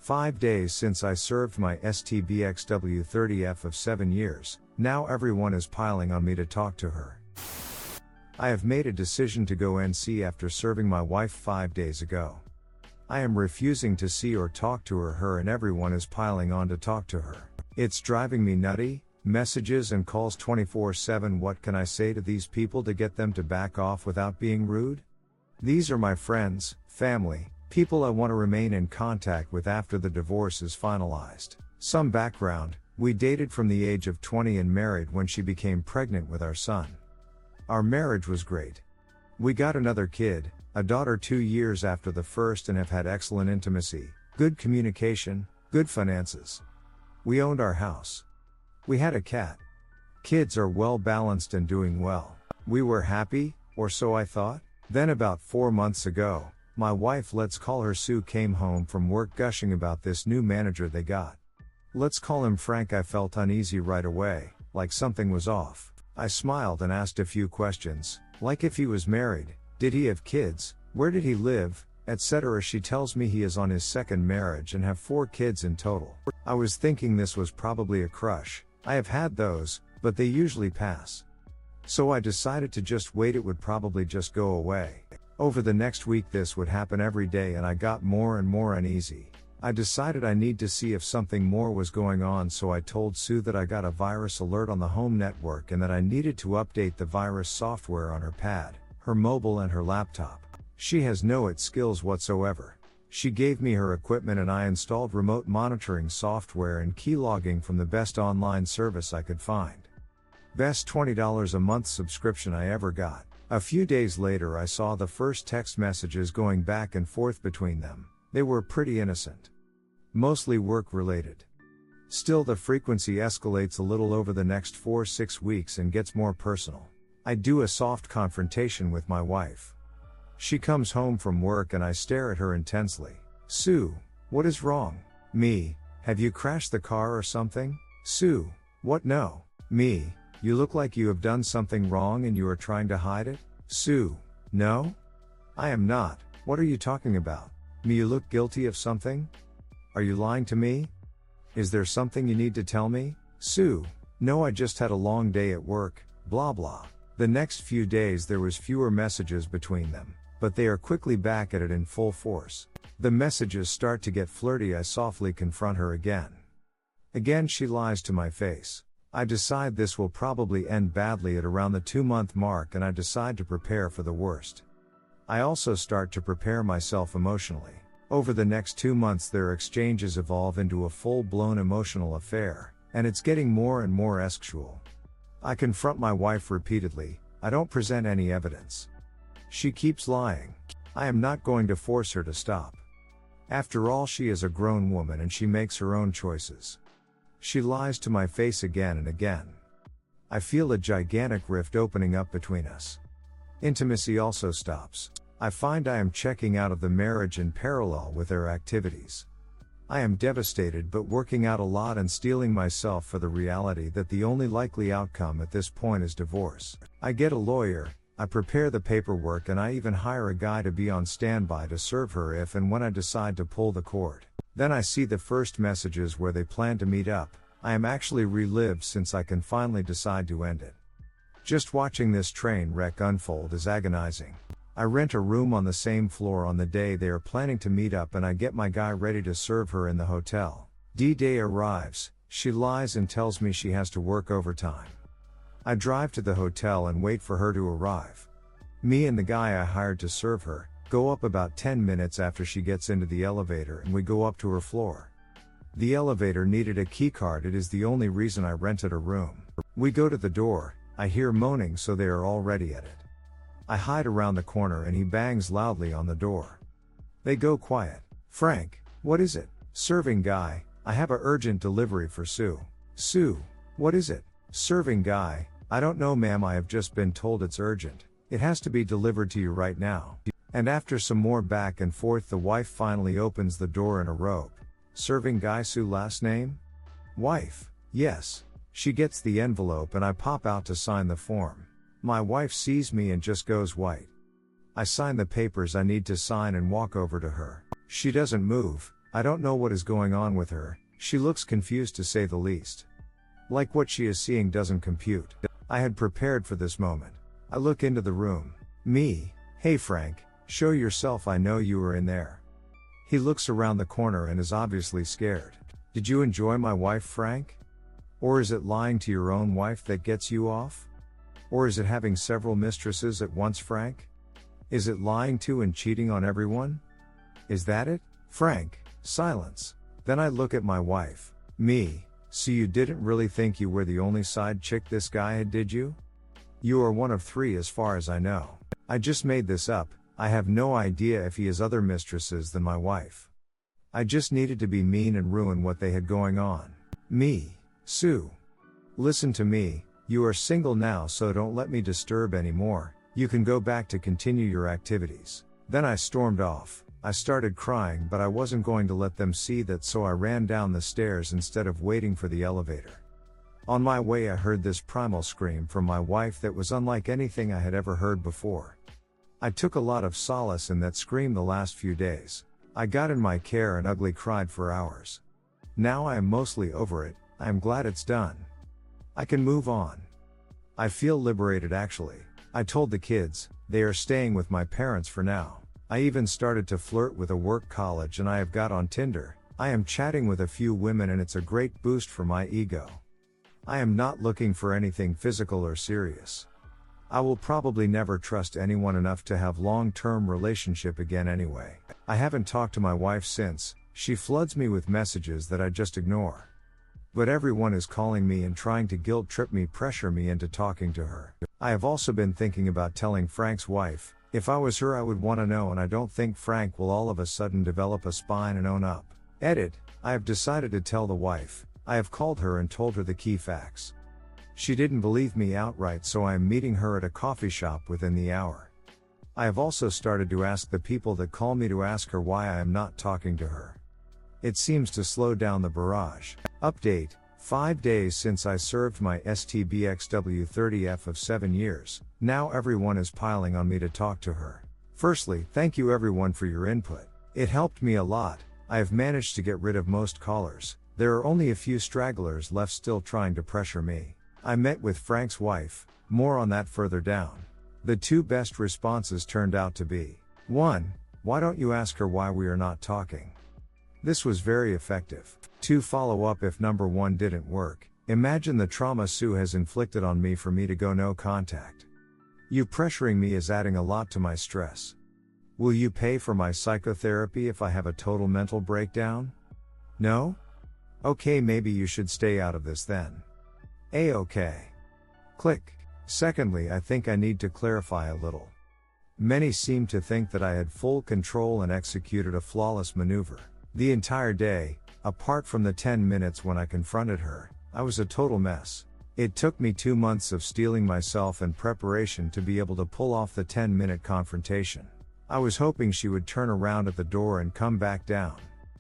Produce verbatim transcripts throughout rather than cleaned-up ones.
Five days since I served my S T B X W thirty F of seven years, now everyone is piling on me to talk to her. I have made a decision to go N C after serving my wife five days ago. I am refusing to see or talk to her, her and everyone is piling on to talk to her. It's driving me nutty, messages and calls twenty-four seven. What can I say to these people to get them to back off without being rude? These are my friends, family, people I want to remain in contact with after the divorce is finalized. Some background: we dated from the age of twenty and married when she became pregnant with our son. Our marriage was great. We got another kid, a daughter, two years after the first and have had excellent intimacy, good communication, good finances. We owned our house. We had a cat. Kids are well balanced and doing well. We were happy, or so I thought. Then about four months ago, my wife, let's call her Sue, came home from work gushing about this new manager they got. Let's call him Frank. I felt uneasy right away, like something was off. I smiled and asked a few questions, like if he was married, did he have kids, where did he live, et cetera. She tells me he is on his second marriage and have four kids in total. I was thinking this was probably a crush. I have had those, but they usually pass. So I decided to just wait, it would probably just go away. Over the next week this would happen every day and I got more and more uneasy. I decided I need to see if something more was going on, so I told Sue that I got a virus alert on the home network and that I needed to update the virus software on her pad, her mobile and her laptop. She has no I T skills whatsoever. She gave me her equipment and I installed remote monitoring software and keylogging from the best online service I could find. Best twenty dollars a month subscription I ever got. A few days later I saw the first text messages going back and forth between them. They were pretty innocent. Mostly work related. Still, the frequency escalates a little over the next four to six weeks and gets more personal. I do a soft confrontation with my wife. She comes home from work and I stare at her intensely. Sue, what is wrong? Me, have you crashed the car or something? Sue, what? No. Me, you look like you have done something wrong and you are trying to hide it? Sue, no? I am not. What are you talking about? Me, you look guilty of something? Are you lying to me? Is there something you need to tell me? Sue, no, I just had a long day at work, blah blah. The next few days there was fewer messages between them, but they are quickly back at it in full force. The messages start to get flirty. I softly confront her again. Again she lies to my face. I decide this will probably end badly at around the two month mark and I decide to prepare for the worst. I also start to prepare myself emotionally. Over the next two months their exchanges evolve into a full-blown emotional affair, and it's getting more and more sexual. I confront my wife repeatedly. I don't present any evidence. She keeps lying. I am not going to force her to stop. After all, she is a grown woman and she makes her own choices. She lies to my face again and again. I feel a gigantic rift opening up between us. Intimacy also stops. I find I am checking out of the marriage in parallel with their activities. I am devastated but working out a lot and steeling myself for the reality that the only likely outcome at this point is divorce. I get a lawyer, I prepare the paperwork, and I even hire a guy to be on standby to serve her if and when I decide to pull the cord. Then I see the first messages where they plan to meet up. I am actually relieved since I can finally decide to end it. Just watching this train wreck unfold is agonizing. I rent a room on the same floor on the day they are planning to meet up and I get my guy ready to serve her in the hotel. D-Day arrives, she lies and tells me she has to work overtime. I drive to the hotel and wait for her to arrive. Me and the guy I hired to serve her go up about ten minutes after she gets into the elevator and we go up to her floor. The elevator needed a keycard. It is the only reason I rented a room. We go to the door, I hear moaning, so they are already at it. I hide around the corner and he bangs loudly on the door. They go quiet. Frank, what is it? Serving guy, I have a urgent delivery for Sue. Sue, what is it? Serving guy, I don't know ma'am, I have just been told it's urgent. It has to be delivered to you right now. And after some more back and forth the wife finally opens the door in a robe. Serving guy, Sue last name? Wife, yes. She gets the envelope and I pop out to sign the form. My wife sees me and just goes white. I sign the papers I need to sign and walk over to her. She doesn't move. I I don't know what is going on with her, she looks confused to say the least. Like what she is seeing doesn't compute. I had prepared for this moment. I look into the room. Me, hey Frank, show yourself, I know you were in there. He looks around the corner and is obviously scared. Did you enjoy my wife, Frank? Or is it lying to your own wife that gets you off? Or is it having several mistresses at once, Frank? Is it lying to and cheating on everyone? Is that it? Frank, silence. Then I look at my wife. Me, so you didn't really think you were the only side chick this guy had, did you? You are one of three as far as I know. I just made this up, I have no idea if he has other mistresses than my wife. I just needed to be mean and ruin what they had going on. Me, Sue. Listen to me, you are single now, so don't let me disturb anymore, you can go back to continue your activities. Then I stormed off. I started crying, but I wasn't going to let them see that, so I ran down the stairs instead of waiting for the elevator. On my way I heard this primal scream from my wife that was unlike anything I had ever heard before. I took a lot of solace in that scream the last few days. I got in my car and ugly cried for hours. Now I am mostly over it, I am glad it's done. I can move on. I feel liberated actually. I told the kids, they are staying with my parents for now. I even started to flirt with a work college and I have got on Tinder. I am chatting with a few women and it's a great boost for my ego. I am not looking for anything physical or serious. I will probably never trust anyone enough to have long-term relationship again anyway. I haven't talked to my wife since, she floods me with messages that I just ignore. But everyone is calling me and trying to guilt trip me, pressure me into talking to her. I have also been thinking about telling Frank's wife. If I was her I would want to know, and I don't think Frank will all of a sudden develop a spine and own up. Edit, I have decided to tell the wife. I have called her and told her the key facts. She didn't believe me outright, so I am meeting her at a coffee shop within the hour. I have also started to ask the people that call me to ask her why I am not talking to her. It seems to slow down the barrage. Update, five days since I served my S T B X W thirty F of seven years, now everyone is piling on me to talk to her. Firstly, thank you everyone for your input. It helped me a lot. I have managed to get rid of most callers. There are only a few stragglers left still trying to pressure me. I met with Frank's wife, more on that further down. The two best responses turned out to be, one. Why don't you ask her why we are not talking? This was very effective. two. Follow up if number one didn't work. Imagine the trauma Sue has inflicted on me for me to go no contact. You pressuring me is adding a lot to my stress. Will you pay for my psychotherapy if I have a total mental breakdown? No? Okay, maybe you should stay out of this then. A-okay. Click. Secondly, I think I need to clarify a little. Many seem to think that I had full control and executed a flawless maneuver. The entire day, apart from the ten minutes when I confronted her, I was a total mess. It took me two months of steeling myself and preparation to be able to pull off the ten minute confrontation. I was hoping she would turn around at the door and come back down.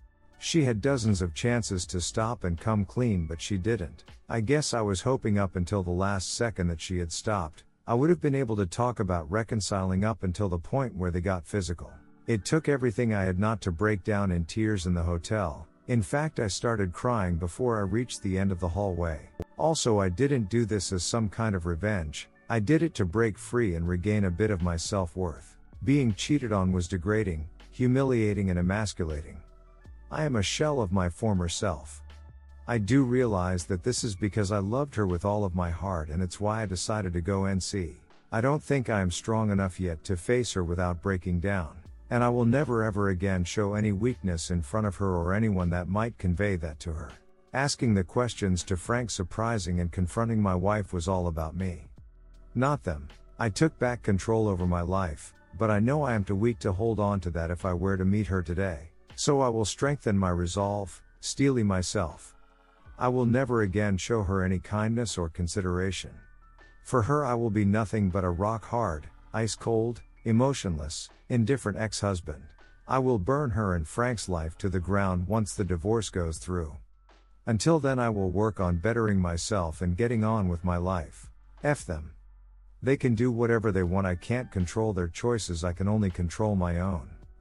She had dozens of chances to stop and come clean, but she didn't. I guess I was hoping up until the last second that she had stopped. I would have been able to talk about reconciling up until the point where they got physical. It took everything I had not to break down in tears in the hotel. In fact, I started crying before I reached the end of the hallway. Also, I didn't do this as some kind of revenge. I did it to break free and regain a bit of my self-worth. Being cheated on was degrading, humiliating and emasculating. I am a shell of my former self. I do realize that this is because I loved her with all of my heart, and it's why I decided to go N C. I don't think I am strong enough yet to face her without breaking down, and I will never ever again show any weakness in front of her or anyone that might convey that to her. Asking the questions to Frank, surprising and confronting my wife was all about me, not them. I took back control over my life, but I know I am too weak to hold on to that if I were to meet her today. So I will strengthen my resolve, steely myself. I will never again show her any kindness or consideration. For her I will be nothing but a rock-hard, ice-cold, emotionless, indifferent ex-husband. I will burn her and Frank's life to the ground once the divorce goes through. Until then I will work on bettering myself and getting on with my life. F them. They can do whatever they want, I can't control their choices, I can only control my own.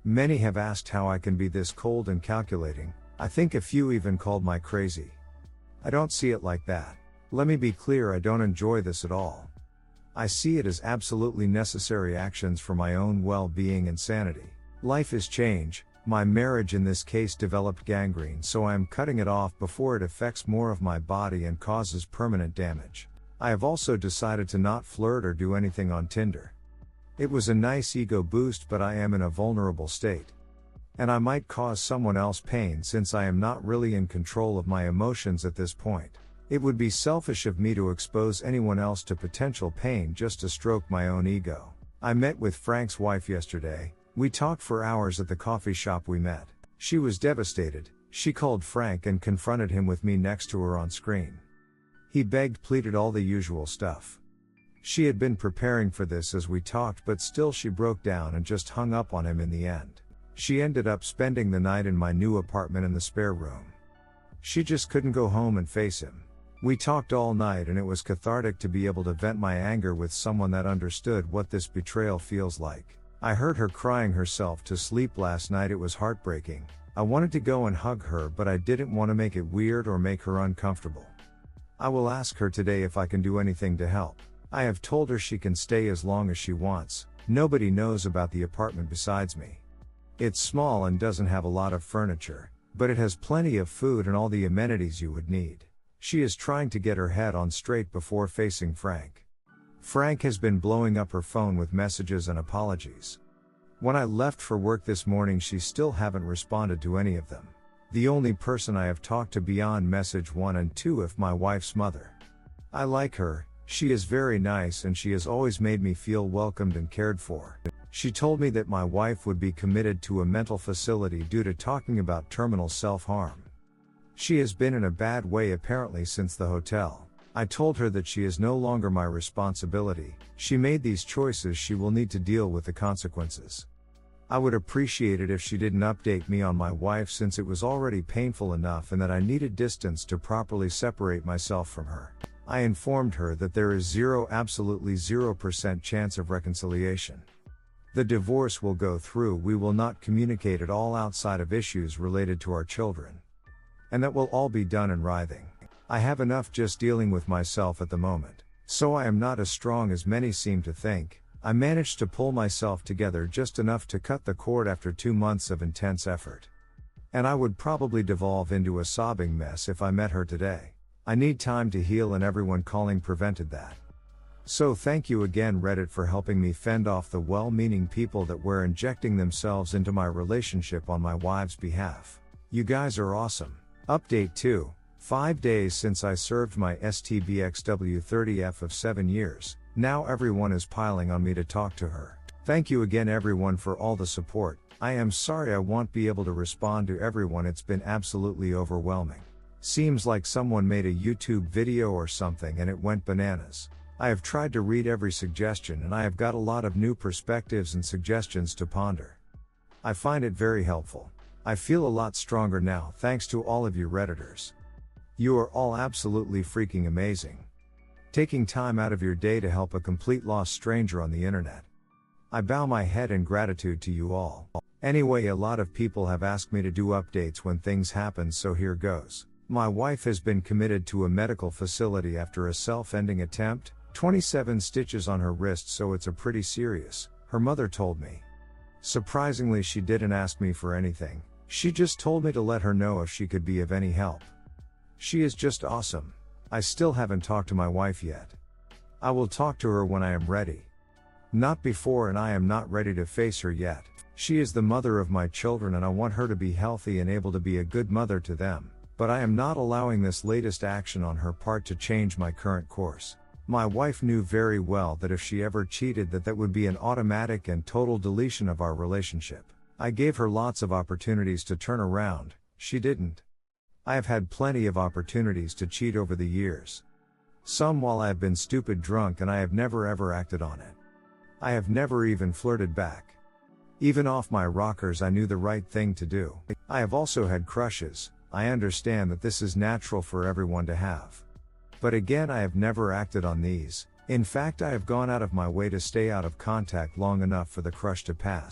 Many have asked how I can be this cold and calculating. I think a few even called me crazy. I don't see it like that. Let me be clear, I don't enjoy this at all. I see it as absolutely necessary actions for my own well-being and sanity. Life is change. My marriage in this case developed gangrene, so I am cutting it off before it affects more of my body and causes permanent damage. I have also decided to not flirt or do anything on Tinder. It was a nice ego boost, but I am in a vulnerable state. And I might cause someone else pain since I am not really in control of my emotions at this point. It would be selfish of me to expose anyone else to potential pain just to stroke my own ego. I met with Frank's wife yesterday. We talked for hours at the coffee shop we met. She was devastated. She called Frank and confronted him with me next to her on screen. He begged, pleaded, all the usual stuff. She had been preparing for this as we talked, but still she broke down and just hung up on him in the end. She ended up spending the night in my new apartment in the spare room. She just couldn't go home and face him. We talked all night and it was cathartic to be able to vent my anger with someone that understood what this betrayal feels like. I heard her crying herself to sleep last night. It was heartbreaking. I wanted to go and hug her, but I didn't want to make it weird or make her uncomfortable. I will ask her today if I can do anything to help. I have told her she can stay as long as she wants. Nobody knows about the apartment besides me. It's small and doesn't have a lot of furniture, but it has plenty of food and all the amenities you would need. She is trying to get her head on straight before facing Frank. Frank has been blowing up her phone with messages and apologies. When I left for work this morning, she still haven't responded to any of them. The only person I have talked to beyond message one and two is my wife's mother. I like her. She is very nice and she has always made me feel welcomed and cared for. She told me that my wife would be committed to a mental facility due to talking about terminal self-harm. She has been in a bad way apparently since the hotel. I told her that she is no longer my responsibility. She made these choices, she will need to deal with the consequences. I would appreciate it if she didn't update me on my wife since it was already painful enough and that I needed distance to properly separate myself from her. I informed her that there is zero, absolutely zero percent chance of reconciliation. The divorce will go through, we will not communicate at all outside of issues related to our children. And that will all be done in writing. I have enough just dealing with myself at the moment. So I am not as strong as many seem to think. I managed to pull myself together just enough to cut the cord after two months of intense effort. And I would probably devolve into a sobbing mess if I met her today. I need time to heal and everyone calling prevented that. So thank you again Reddit for helping me fend off the well-meaning people that were injecting themselves into my relationship on my wife's behalf. You guys are awesome. Update two. Five days since I served my S T B X W thirty F of seven years. Now everyone is piling on me to talk to her. Thank you again everyone for all the support. I am sorry I won't be able to respond to everyone, it's been absolutely overwhelming. Seems like someone made a YouTube video or something and it went bananas. I have tried to read every suggestion and I have got a lot of new perspectives and suggestions to ponder. I find it very helpful. I feel a lot stronger now thanks to all of you Redditors. You are all absolutely freaking amazing. Taking time out of your day to help a complete lost stranger on the internet. I bow my head in gratitude to you all. Anyway, a lot of people have asked me to do updates when things happen, so here goes. My wife has been committed to a medical facility after a self-ending attempt. twenty-seven stitches on her wrist, so it's a pretty serious, her mother told me. Surprisingly, she didn't ask me for anything. She just told me to let her know if she could be of any help. She is just awesome. I still haven't talked to my wife yet. I will talk to her when I am ready. Not before, and I am not ready to face her yet. She is the mother of my children and I want her to be healthy and able to be a good mother to them, but I am not allowing this latest action on her part to change my current course. My wife knew very well that if she ever cheated that that would be an automatic and total deletion of our relationship. I gave her lots of opportunities to turn around, she didn't. I have had plenty of opportunities to cheat over the years. Some while I have been stupid drunk and I have never ever acted on it. I have never even flirted back. Even off my rockers I knew the right thing to do. I have also had crushes. I understand that this is natural for everyone to have. But again, I have never acted on these. In fact, I have gone out of my way to stay out of contact long enough for the crush to pass.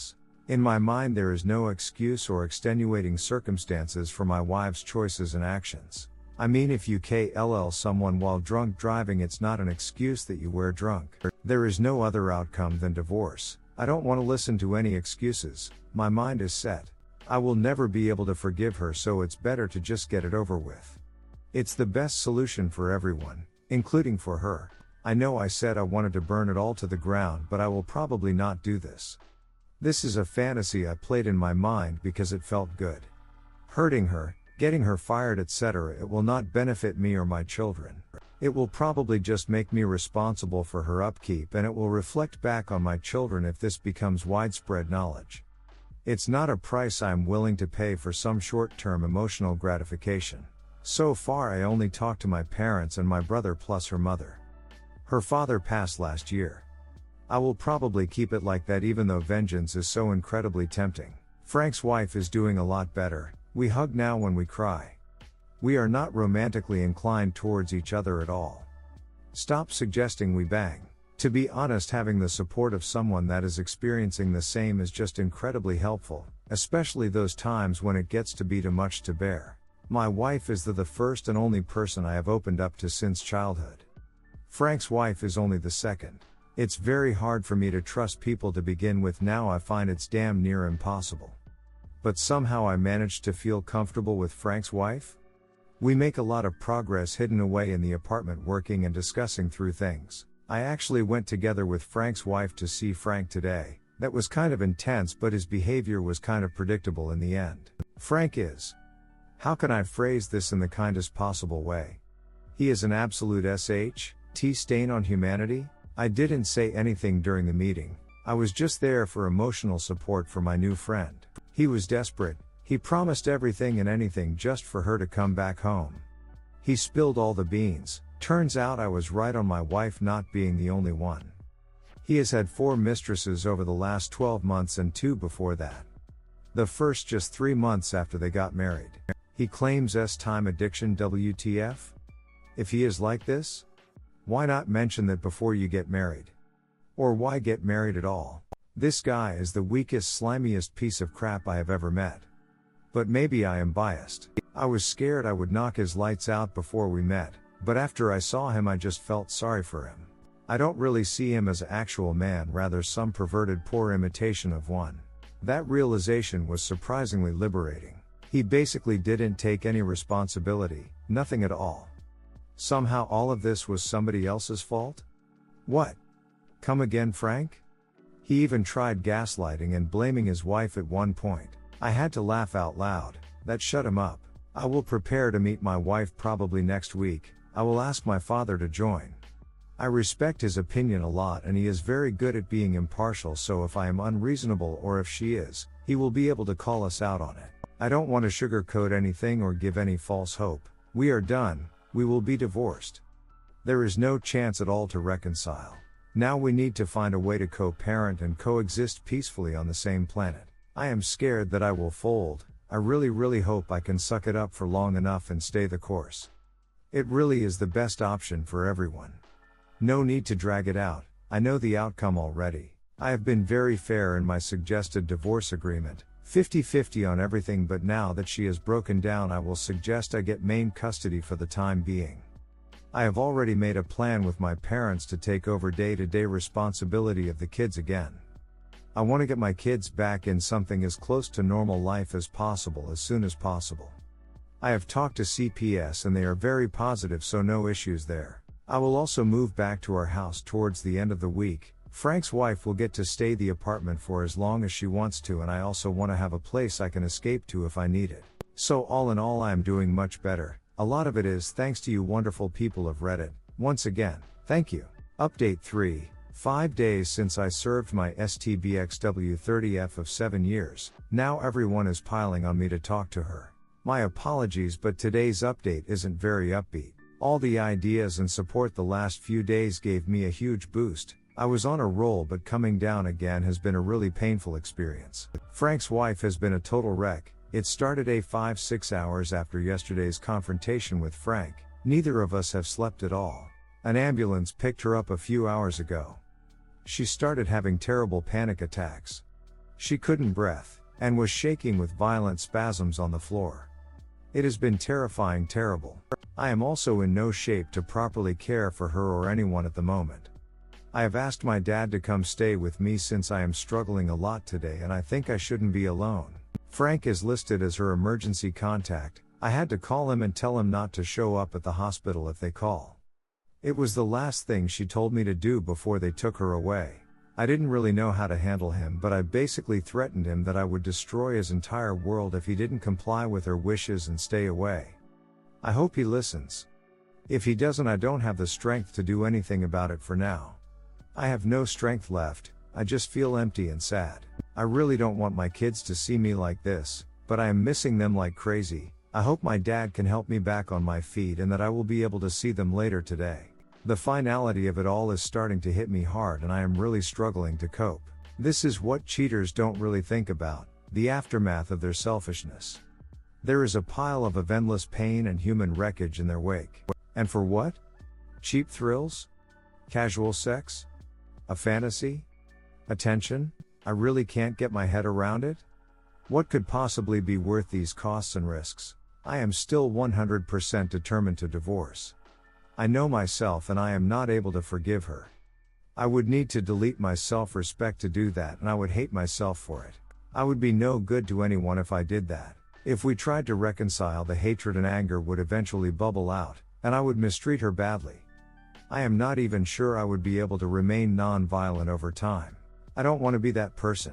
In my mind there is no excuse or extenuating circumstances for my wife's choices and actions. I mean, if you kill someone while drunk driving, it's not an excuse that you were drunk. There is no other outcome than divorce. I don't want to listen to any excuses. My mind is set. I will never be able to forgive her, so it's better to just get it over with. It's the best solution for everyone, including for her. I know I said I wanted to burn it all to the ground, but I will probably not do this. This is a fantasy I played in my mind because it felt good. Hurting her, getting her fired, et cetera, it will not benefit me or my children. It will probably just make me responsible for her upkeep, and it will reflect back on my children if this becomes widespread knowledge. It's not a price I'm willing to pay for some short-term emotional gratification. So far I only talked to my parents and my brother plus her mother. Her father passed last year. I will probably keep it like that, even though vengeance is so incredibly tempting. Frank's wife is doing a lot better. We hug now when we cry. We are not romantically inclined towards each other at all. Stop suggesting we bang. To be honest, having the support of someone that is experiencing the same is just incredibly helpful, especially those times when it gets to be too much to bear. My wife is the, the first and only person I have opened up to since childhood. Frank's wife is only the second. It's very hard for me to trust people to begin with. Now I find it's damn near impossible. But somehow I managed to feel comfortable with Frank's wife. We make a lot of progress hidden away in the apartment, working and discussing through things. I actually went together with Frank's wife to see Frank today. That was kind of intense, but his behavior was kind of predictable in the end. Frank is, how can I phrase this in the kindest possible way? He is an absolute S H T stain on humanity. I didn't say anything during the meeting. I was just there for emotional support for my new friend. He was desperate. He promised everything and anything just for her to come back home. He spilled all the beans. Turns out I was right on my wife not being the only one. He has had four mistresses over the last twelve months and two before that. The first just three months after they got married. He claims S-time addiction. W T F? If he is like this, why not mention that before you get married? Or why get married at all? This guy is the weakest, slimiest piece of crap I have ever met. But maybe I am biased. I was scared I would knock his lights out before we met, but after I saw him I just felt sorry for him. I don't really see him as an actual man, rather some perverted poor imitation of one. That realization was surprisingly liberating. He basically didn't take any responsibility, nothing at all. Somehow all of this was somebody else's fault? What? Come again, Frank? He even tried gaslighting and blaming his wife at one point. I had to laugh out loud. That shut him up. I will prepare to meet my wife probably next week. I will ask my father to join. I respect his opinion a lot, and he is very good at being impartial, so if I am unreasonable or if she is, he will be able to call us out on it. I don't want to sugarcoat anything or give any false hope. We are done. We will be divorced. There is no chance at all to reconcile. Now we need to find a way to co-parent and coexist peacefully on the same planet. I am scared that I will fold. I really really hope I can suck it up for long enough and stay the course. It really is the best option for everyone. No need to drag it out. I know the outcome already. I have been very fair in my suggested divorce agreement, fifty fifty on everything, but now that she has broken down, I will suggest I get main custody for the time being. I have already made a plan with my parents to take over day-to-day responsibility of the kids again. I want to get my kids back in something as close to normal life as possible as soon as possible. I have talked to C P S and they are very positive, so no issues there. I will also move back to our house towards the end of the week. Frank's wife will get to stay the apartment for as long as she wants to, and I also want to have a place I can escape to if I need it. So all in all, I am doing much better. A lot of it is thanks to you wonderful people of Reddit. Once again, thank you. Update three. Five days since I served my S T B X W thirty F of seven years. Now everyone is piling on me to talk to her. My apologies, but today's update isn't very upbeat. All the ideas and support the last few days gave me a huge boost. I was on a roll, but coming down again has been a really painful experience. Frank's wife has been a total wreck. It started a five six hours after yesterday's confrontation with Frank. Neither of us have slept at all. An ambulance picked her up a few hours ago. She started having terrible panic attacks. She couldn't breathe, and was shaking with violent spasms on the floor. It has been terrifying terrible. I am also in no shape to properly care for her or anyone at the moment. I have asked my dad to come stay with me since I am struggling a lot today and I think I shouldn't be alone. Frank is listed as her emergency contact. I had to call him and tell him not to show up at the hospital if they call. It was the last thing she told me to do before they took her away. I didn't really know how to handle him, but I basically threatened him that I would destroy his entire world if he didn't comply with her wishes and stay away. I hope he listens. If he doesn't, I don't have the strength to do anything about it for now. I have no strength left, I just feel empty and sad. I really don't want my kids to see me like this, but I am missing them like crazy. I hope my dad can help me back on my feet and that I will be able to see them later today. The finality of it all is starting to hit me hard and I am really struggling to cope. This is what cheaters don't really think about, the aftermath of their selfishness. There is a pile of endless pain and human wreckage in their wake. And for what? Cheap thrills? Casual sex? A fantasy? Attention? I really can't get my head around it. What could possibly be worth these costs and risks? I am still one hundred percent determined to divorce. I know myself and I am not able to forgive her. I would need to delete my self-respect to do that and I would hate myself for it. I would be no good to anyone if I did that. If we tried to reconcile, the hatred and anger would eventually bubble out, and I would mistreat her badly. I am not even sure I would be able to remain non-violent over time. I don't want to be that person.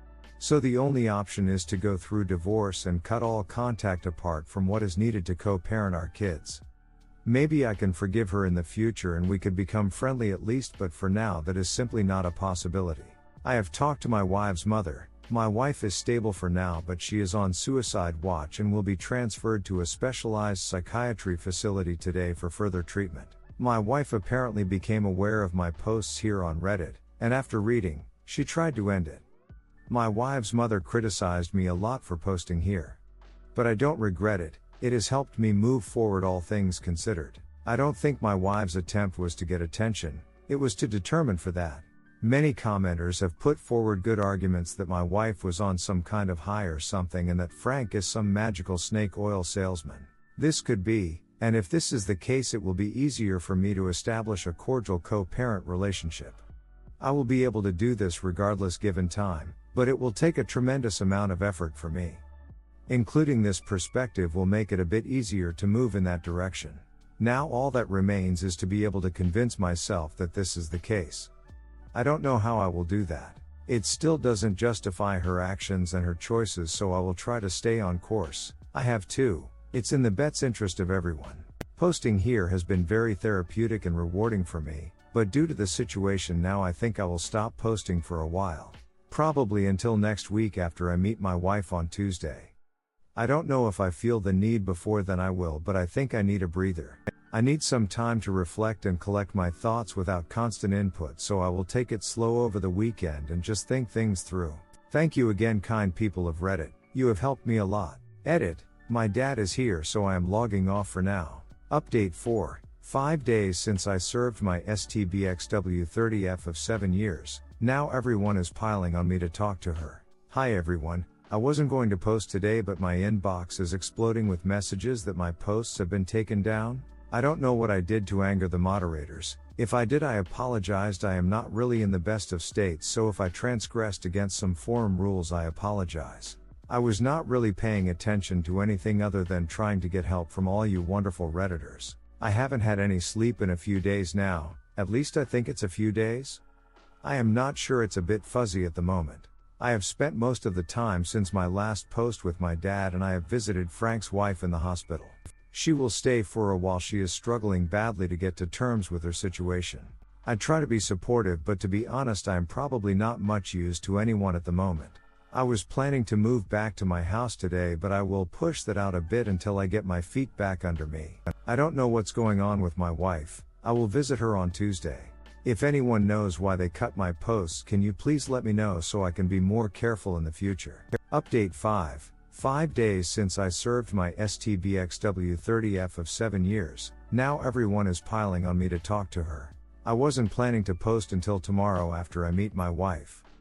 So the only option is to go through divorce and cut all contact apart from what is needed to co-parent our kids. Maybe I can forgive her in the future and we could become friendly at least, but for now that is simply not a possibility. I have talked to my wife's mother. My wife is stable for now, but she is on suicide watch and will be transferred to a specialized psychiatry facility today for further treatment. My wife apparently became aware of my posts here on Reddit, and after reading, she tried to end it. My wife's mother criticized me a lot for posting here. But I don't regret it. It has helped me move forward, all things considered. I don't think my wife's attempt was to get attention, it was to determine for that. Many commenters have put forward good arguments that my wife was on some kind of high or something and that Frank is some magical snake oil salesman. This could be, and if this is the case, it will be easier for me to establish a cordial co-parent relationship. I will be able to do this regardless given time, but it will take a tremendous amount of effort for me. Including this perspective will make it a bit easier to move in that direction. Now all that remains is to be able to convince myself that this is the case. I don't know how I will do that. It still doesn't justify her actions and her choices, so I will try to stay on course. I have to. It's in the best interest of everyone. Posting here has been very therapeutic and rewarding for me, but due to the situation now I think I will stop posting for a while. Probably until next week after I meet my wife on Tuesday. I don't know if I feel the need before then I will, but I think I need a breather. I need some time to reflect and collect my thoughts without constant input, so I will take it slow over the weekend and just think things through. Thank you again, kind people of Reddit, you have helped me a lot. Edit, my dad is here, so I am logging off for now. Update four, five days since I served my S T B X W thirty F of seven years, now everyone is piling on me to talk to her. Hi everyone. I wasn't going to post today, but my inbox is exploding with messages that my posts have been taken down. I don't know what I did to anger the moderators. If I did, I apologized. I am not really in the best of states, so if I transgressed against some forum rules, I apologize. I was not really paying attention to anything other than trying to get help from all you wonderful Redditors. I haven't had any sleep in a few days now, at least I think it's a few days. I am not sure, it's a bit fuzzy at the moment. I have spent most of the time since my last post with my dad, and I have visited Frank's wife in the hospital. She will stay for a while. She is struggling badly to get to terms with her situation. I try to be supportive, but to be honest, I am probably not much use to anyone at the moment. I was planning to move back to my house today, but I will push that out a bit until I get my feet back under me. I don't know what's going on with my wife. I will visit her on Tuesday. If anyone knows why they cut my posts, can you please let me know so I can be more careful in the future. Update five. Five days since I served my S T B X W thirty F of seven years, now everyone is piling on me to talk to her. I wasn't planning to post until tomorrow after I meet my wife.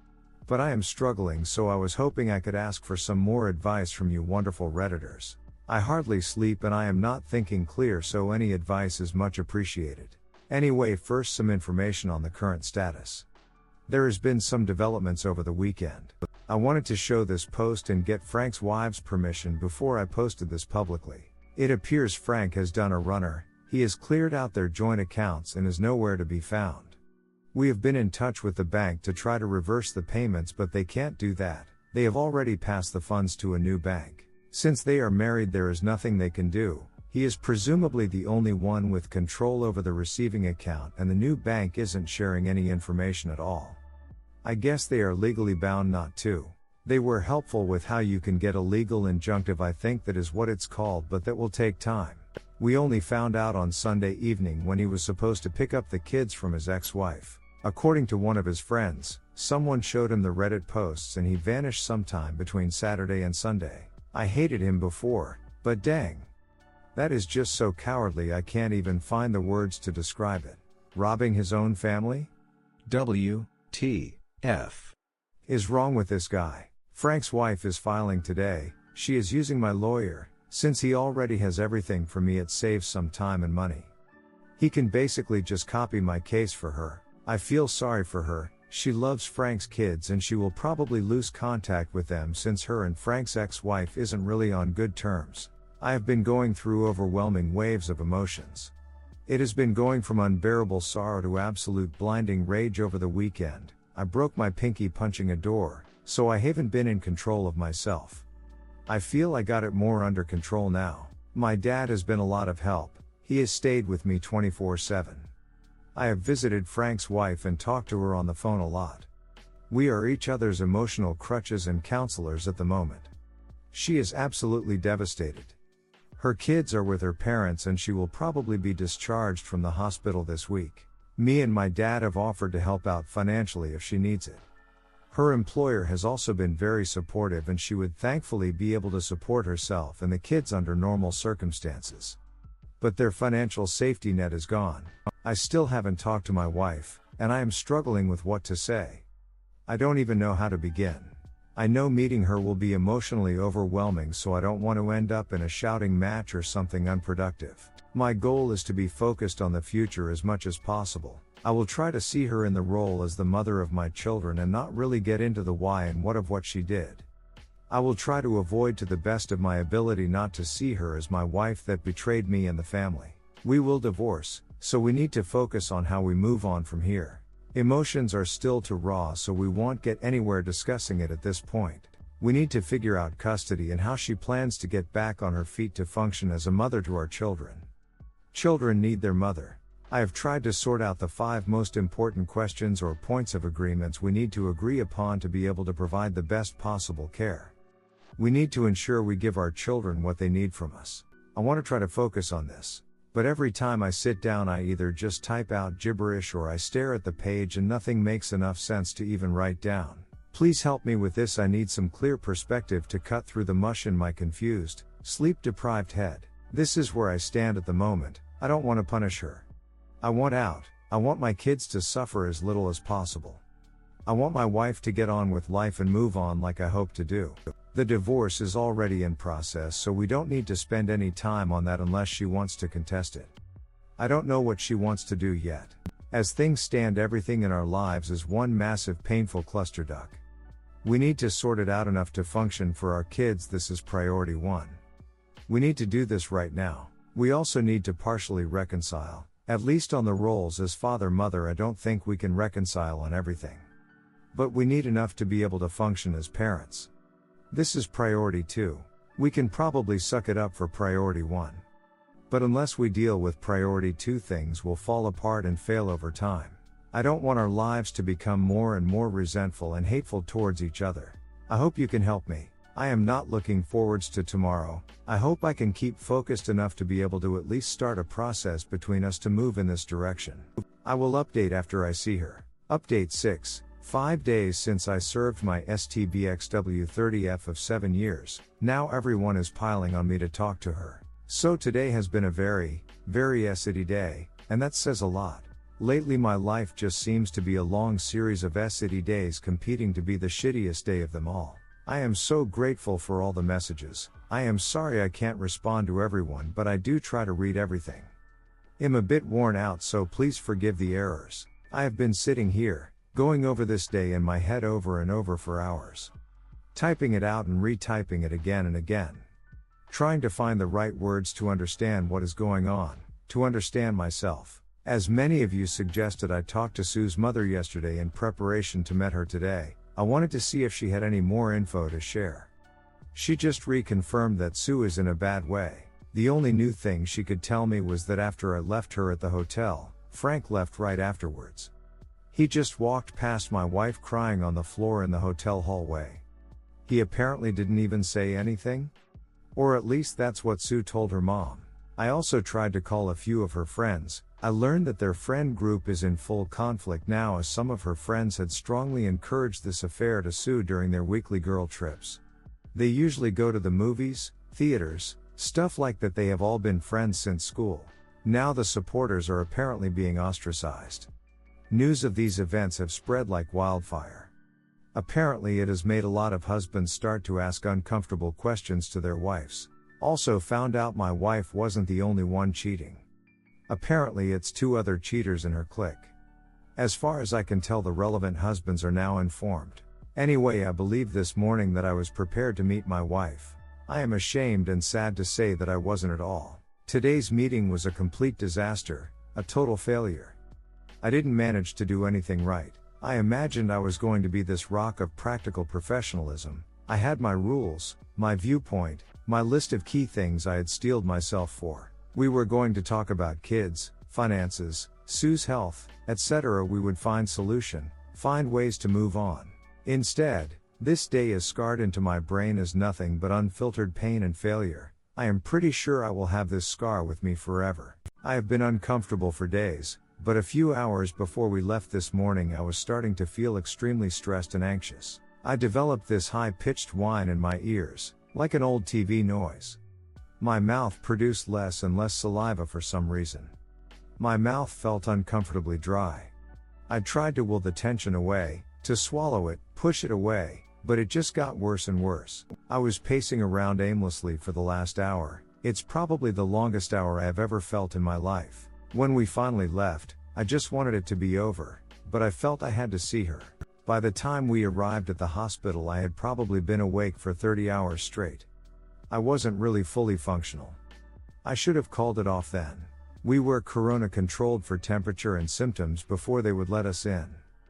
But I am struggling, so I was hoping I could ask for some more advice from you wonderful Redditors. I hardly sleep and I am not thinking clear, so any advice is much appreciated. Anyway, first some information on the current status. There has been some developments over the weekend. I wanted to show this post and get Frank's wife's permission before I posted this publicly. It appears Frank has done a runner, he has cleared out their joint accounts and is nowhere to be found. We have been in touch with the bank to try to reverse the payments, but they can't do that. They have already passed the funds to a new bank. Since they are married, there is nothing they can do. He is presumably the only one with control over the receiving account, and the new bank isn't sharing any information at all. I guess they are legally bound not to. They were helpful with how you can get a legal injunctive, I think that is what it's called, but that will take time. We only found out on Sunday evening when he was supposed to pick up the kids from his ex-wife. According to one of his friends, someone showed him the Reddit posts and he vanished sometime between Saturday and Sunday. I hated him before, but dang. That is just so cowardly, I can't even find the words to describe it. Robbing his own family? W T F is wrong with this guy? Frank's wife is filing today. She is using my lawyer. Since he already has everything for me, it saves some time and money. He can basically just copy my case for her. I feel sorry for her. She loves Frank's kids and she will probably lose contact with them since her and Frank's ex-wife isn't really on good terms. I have been going through overwhelming waves of emotions. It has been going from unbearable sorrow to absolute blinding rage over the weekend. I broke my pinky punching a door, so I haven't been in control of myself. I feel I got it more under control now. My dad has been a lot of help. He has stayed with me twenty-four seven. I have visited Frank's wife and talked to her on the phone a lot. We are each other's emotional crutches and counselors at the moment. She is absolutely devastated. Her kids are with her parents and she will probably be discharged from the hospital this week. Me and my dad have offered to help out financially if she needs it. Her employer has also been very supportive and she would thankfully be able to support herself and the kids under normal circumstances. But their financial safety net is gone. I still haven't talked to my wife, and I am struggling with what to say. I don't even know how to begin. I know meeting her will be emotionally overwhelming, so I don't want to end up in a shouting match or something unproductive. My goal is to be focused on the future as much as possible. I will try to see her in the role as the mother of my children and not really get into the why and what of what she did. I will try to avoid to the best of my ability not to see her as my wife that betrayed me and the family. We will divorce, so we need to focus on how we move on from here. Emotions are still too raw, so we won't get anywhere discussing it at this point. We need to figure out custody and how she plans to get back on her feet to function as a mother to our children. Children need their mother. I have tried to sort out the five most important questions or points of agreements we need to agree upon to be able to provide the best possible care. We need to ensure we give our children what they need from us. I want to try to focus on this. But every time I sit down, I either just type out gibberish or I stare at the page and nothing makes enough sense to even write down. Please help me with this. I need some clear perspective to cut through the mush in my confused, sleep-deprived head. This is where I stand at the moment. I don't want to punish her. I want out. I want my kids to suffer as little as possible. I want my wife to get on with life and move on like I hope to do. The divorce is already in process, so we don't need to spend any time on that unless she wants to contest it. I don't know what she wants to do yet. As things stand, everything in our lives is one massive painful clusterfuck. We need to sort it out enough to function for our kids. This is priority one. We need to do this right now. We also need to partially reconcile, at least on the roles as father-mother. I don't think we can reconcile on everything. But we need enough to be able to function as parents. This is priority two. We can probably suck it up for priority one. But unless we deal with priority two, things will fall apart and fail over time. I don't want our lives to become more and more resentful and hateful towards each other. I hope you can help me. I am not looking forwards to tomorrow. I hope I can keep focused enough to be able to at least start a process between us to move in this direction. I will update after I see her. Update six. Five days since I served my S T B X W thirty F of seven years, now everyone is piling on me to talk to her. So today has been a very, very S I T Y day, and that says a lot. Lately my life just seems to be a long series of S-City days competing to be the shittiest day of them all. I am so grateful for all the messages. I am sorry I can't respond to everyone, but I do try to read everything. I'm a bit worn out, so please forgive the errors. I have been sitting here, going over this day in my head over and over for hours. Typing it out and retyping it again and again. Trying to find the right words to understand what is going on, to understand myself. As many of you suggested, I talked to Sue's mother yesterday in preparation to meet her today. I wanted to see if she had any more info to share. She just reconfirmed that Sue is in a bad way. The only new thing she could tell me was that after I left her at the hotel, Frank left right afterwards. He just walked past my wife crying on the floor in the hotel hallway. He apparently didn't even say anything? Or at least that's what Sue told her mom. I also tried to call a few of her friends. I learned that their friend group is in full conflict now, as some of her friends had strongly encouraged this affair to Sue during their weekly girl trips. They usually go to the movies, theaters, stuff like that. They have all been friends since school. Now the supporters are apparently being ostracized. News of these events have spread like wildfire. Apparently it has made a lot of husbands start to ask uncomfortable questions to their wives. Also found out my wife wasn't the only one cheating. Apparently it's two other cheaters in her clique. As far as I can tell, the relevant husbands are now informed. Anyway, I believe this morning that I was prepared to meet my wife. I am ashamed and sad to say that I wasn't at all. Today's meeting was a complete disaster, a total failure. I didn't manage to do anything right. I imagined I was going to be this rock of practical professionalism. I had my rules, my viewpoint, my list of key things I had steeled myself for. We were going to talk about kids, finances, Sue's health, et cetera. We would find solution, find ways to move on. Instead, this day is scarred into my brain as nothing but unfiltered pain and failure. I am pretty sure I will have this scar with me forever. I have been uncomfortable for days, but a few hours before we left this morning I was starting to feel extremely stressed and anxious. I developed this high-pitched whine in my ears, like an old T V noise. My mouth produced less and less saliva for some reason. My mouth felt uncomfortably dry. I tried to will the tension away, to swallow it, push it away, but it just got worse and worse. I was pacing around aimlessly for the last hour. It's probably the longest hour I have ever felt in my life. When we finally left, I just wanted it to be over, but I felt I had to see her. By the time we arrived at the hospital, I had probably been awake for thirty hours straight. I wasn't really fully functional. I should have called it off then. We were corona controlled for temperature and symptoms before they would let us in.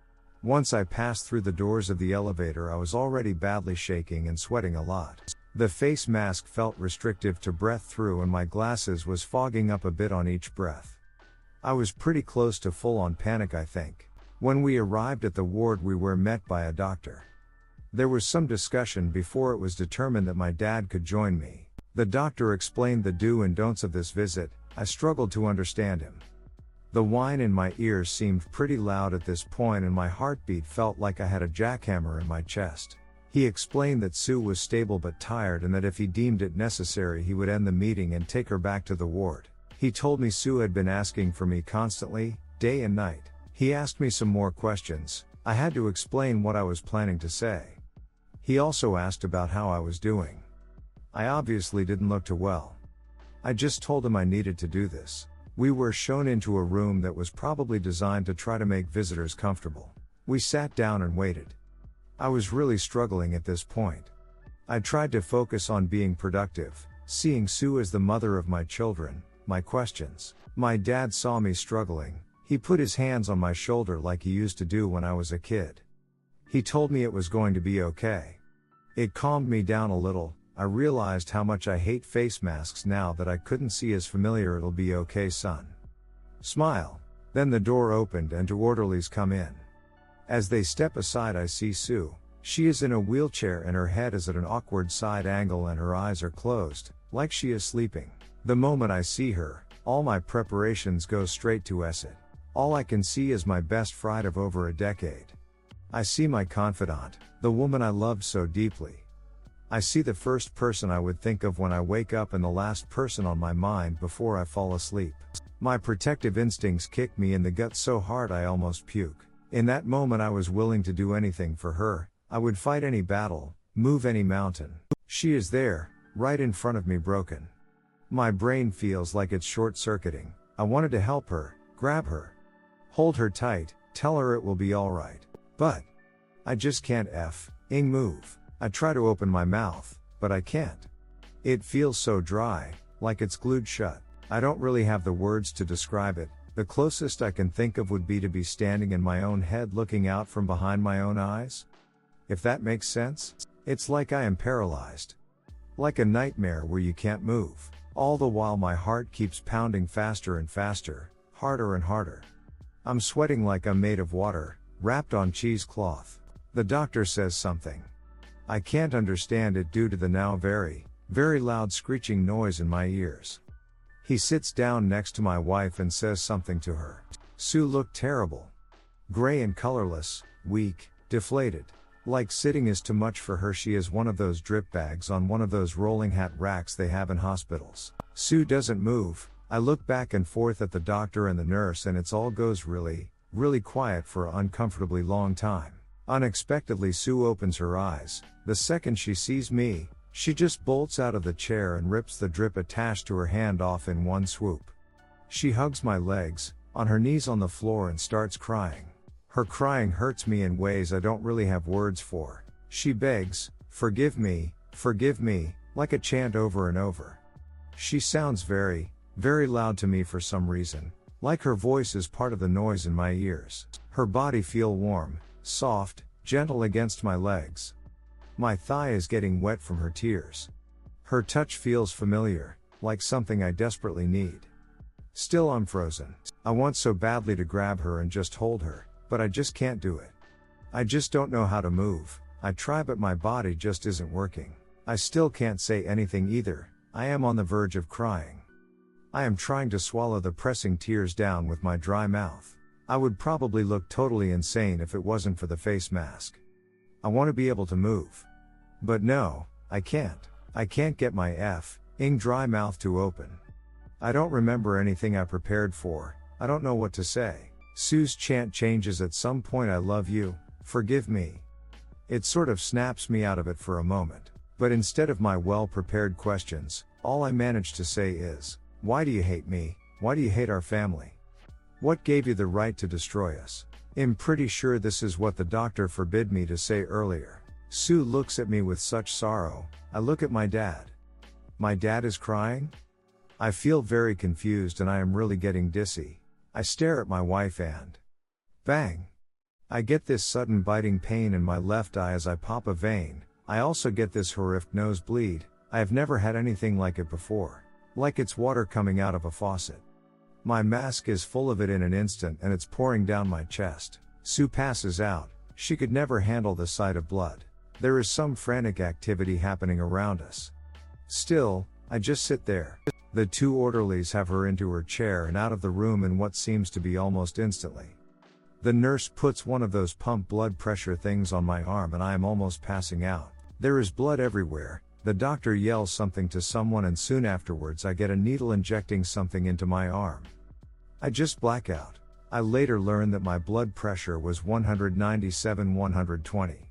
Once I passed through the doors of the elevator, I was already badly shaking and sweating a lot. The face mask felt restrictive to breath through, and my glasses was fogging up a bit on each breath. I was pretty close to full-on panic, I think. When we arrived at the ward, we were met by a doctor. There was some discussion before it was determined that my dad could join me. The doctor explained the do and don'ts of this visit. I struggled to understand him. The whine in my ears seemed pretty loud at this point, and my heartbeat felt like I had a jackhammer in my chest. He explained that Sue was stable but tired, and that if he deemed it necessary he would end the meeting and take her back to the ward. He told me Sue had been asking for me constantly, day and night. He asked me some more questions. I had to explain what I was planning to say. He also asked about how I was doing. I obviously didn't look too well. I just told him I needed to do this. We were shown into a room that was probably designed to try to make visitors comfortable. We sat down and waited. I was really struggling at this point. I tried to focus on being productive, seeing Sue as the mother of my children, my questions. My dad saw me struggling. He put his hands on my shoulder like he used to do when I was a kid. He told me it was going to be okay. It calmed me down a little. I realized how much I hate face masks now that I couldn't see as familiar. It'll be okay, son. Smile. Then the door opened and two orderlies come in. As they step aside, I see Sue. She is in a wheelchair and her head is at an awkward side angle and her eyes are closed, like she is sleeping. The moment I see her, all my preparations go straight to acid. All I can see is my best friend of over a decade. I see my confidant, the woman I loved so deeply. I see the first person I would think of when I wake up and the last person on my mind before I fall asleep. My protective instincts kicked me in the gut so hard I almost puke. In that moment I was willing to do anything for her. I would fight any battle, move any mountain. She is there, right in front of me, broken. My brain feels like it's short-circuiting. I wanted to help her, grab her, hold her tight, tell her it will be alright. But I just can't f-ing move. I try to open my mouth, but I can't. It feels so dry, like it's glued shut. I don't really have the words to describe it. The closest I can think of would be to be standing in my own head looking out from behind my own eyes. If that makes sense? It's like I am paralyzed. Like a nightmare where you can't move. All the while my heart keeps pounding faster and faster, harder and harder. I'm sweating like I'm made of water, wrapped on cheesecloth. The doctor says something. I can't understand it due to the now very, very loud screeching noise in my ears. He sits down next to my wife and says something to her. Sue looked terrible. Gray and colorless, weak, deflated. Like sitting is too much for her. She is one of those drip bags on one of those rolling hat racks they have in hospitals. Sue doesn't move. I look back and forth at the doctor and the nurse and it's all goes really, really quiet for an uncomfortably long time. Unexpectedly Sue opens her eyes. The second she sees me, she just bolts out of the chair and rips the drip attached to her hand off in one swoop. She hugs my legs, on her knees on the floor and starts crying. Her crying hurts me in ways I don't really have words for. She begs, "Forgive me, forgive me," like a chant over and over. She sounds very, very loud to me for some reason, like her voice is part of the noise in my ears. Her body feels warm, soft, gentle against my legs. My thigh is getting wet from her tears. Her touch feels familiar, like something I desperately need. Still I'm frozen. I want so badly to grab her and just hold her, but I just can't do it. I just don't know how to move. I try but my body just isn't working. I still can't say anything either. I am on the verge of crying. I am trying to swallow the pressing tears down with my dry mouth. I would probably look totally insane if it wasn't for the face mask. I want to be able to move. But no, I can't. I can't get my f-ing dry mouth to open. I don't remember anything I prepared for. I don't know what to say. Sue's chant changes at some point. I love you, forgive me. It sort of snaps me out of it for a moment. But instead of my well-prepared questions, all I manage to say is, why do you hate me? Why do you hate our family? What gave you the right to destroy us? I'm pretty sure this is what the doctor forbid me to say earlier. Sue looks at me with such sorrow. I look at my dad. My dad is crying? I feel very confused and I am really getting dizzy. I stare at my wife and bang! I get this sudden biting pain in my left eye as I pop a vein. I also get this horrific nosebleed. I have never had anything like it before. Like it's water coming out of a faucet. My mask is full of it in an instant and it's pouring down my chest. Sue passes out. She could never handle the sight of blood. There is some frantic activity happening around us. Still, I just sit there. The two orderlies have her into her chair and out of the room in what seems to be almost instantly. The nurse puts one of those pump blood pressure things on my arm and I am almost passing out. There is blood everywhere. The doctor yells something to someone and soon afterwards I get a needle injecting something into my arm. I just black out. I later learn that my blood pressure was one ninety-seven one twenty.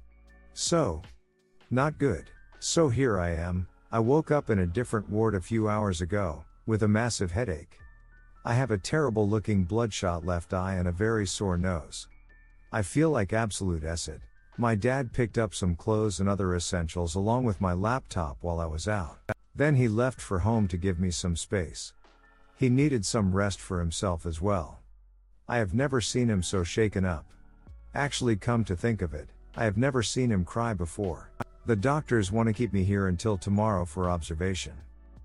So, not good. So here I am. I woke up in a different ward a few hours ago, with a massive headache. I have a terrible looking bloodshot left eye and a very sore nose. I feel like absolute acid. My dad picked up some clothes and other essentials along with my laptop while I was out. Then he left for home to give me some space. He needed some rest for himself as well. I have never seen him so shaken up. Actually, come to think of it, I have never seen him cry before. The doctors want to keep me here until tomorrow for observation.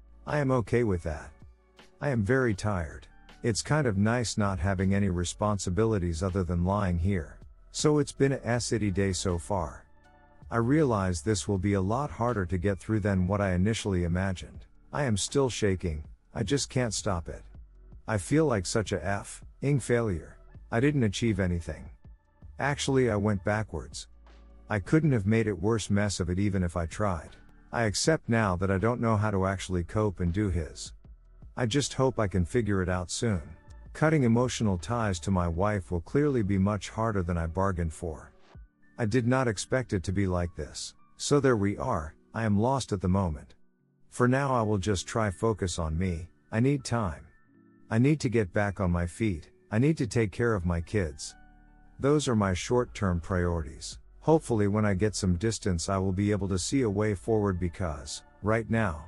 I am okay with that. I am very tired. It's kind of nice not having any responsibilities other than lying here. So it's been a acidy day so far. I realize this will be a lot harder to get through than what I initially imagined. I am still shaking, I just can't stop it. I feel like such a f-ing failure. I didn't achieve anything. Actually, I went backwards. I couldn't have made it worse mess of it even if I tried. I accept now that I don't know how to actually cope and do his. I just hope I can figure it out soon. Cutting emotional ties to my wife will clearly be much harder than I bargained for. I did not expect it to be like this. So there we are, I am lost at the moment. For now I will just try focus on me. I need time. I need to get back on my feet. I need to take care of my kids. Those are my short-term priorities. Hopefully when I get some distance I will be able to see a way forward because, right now,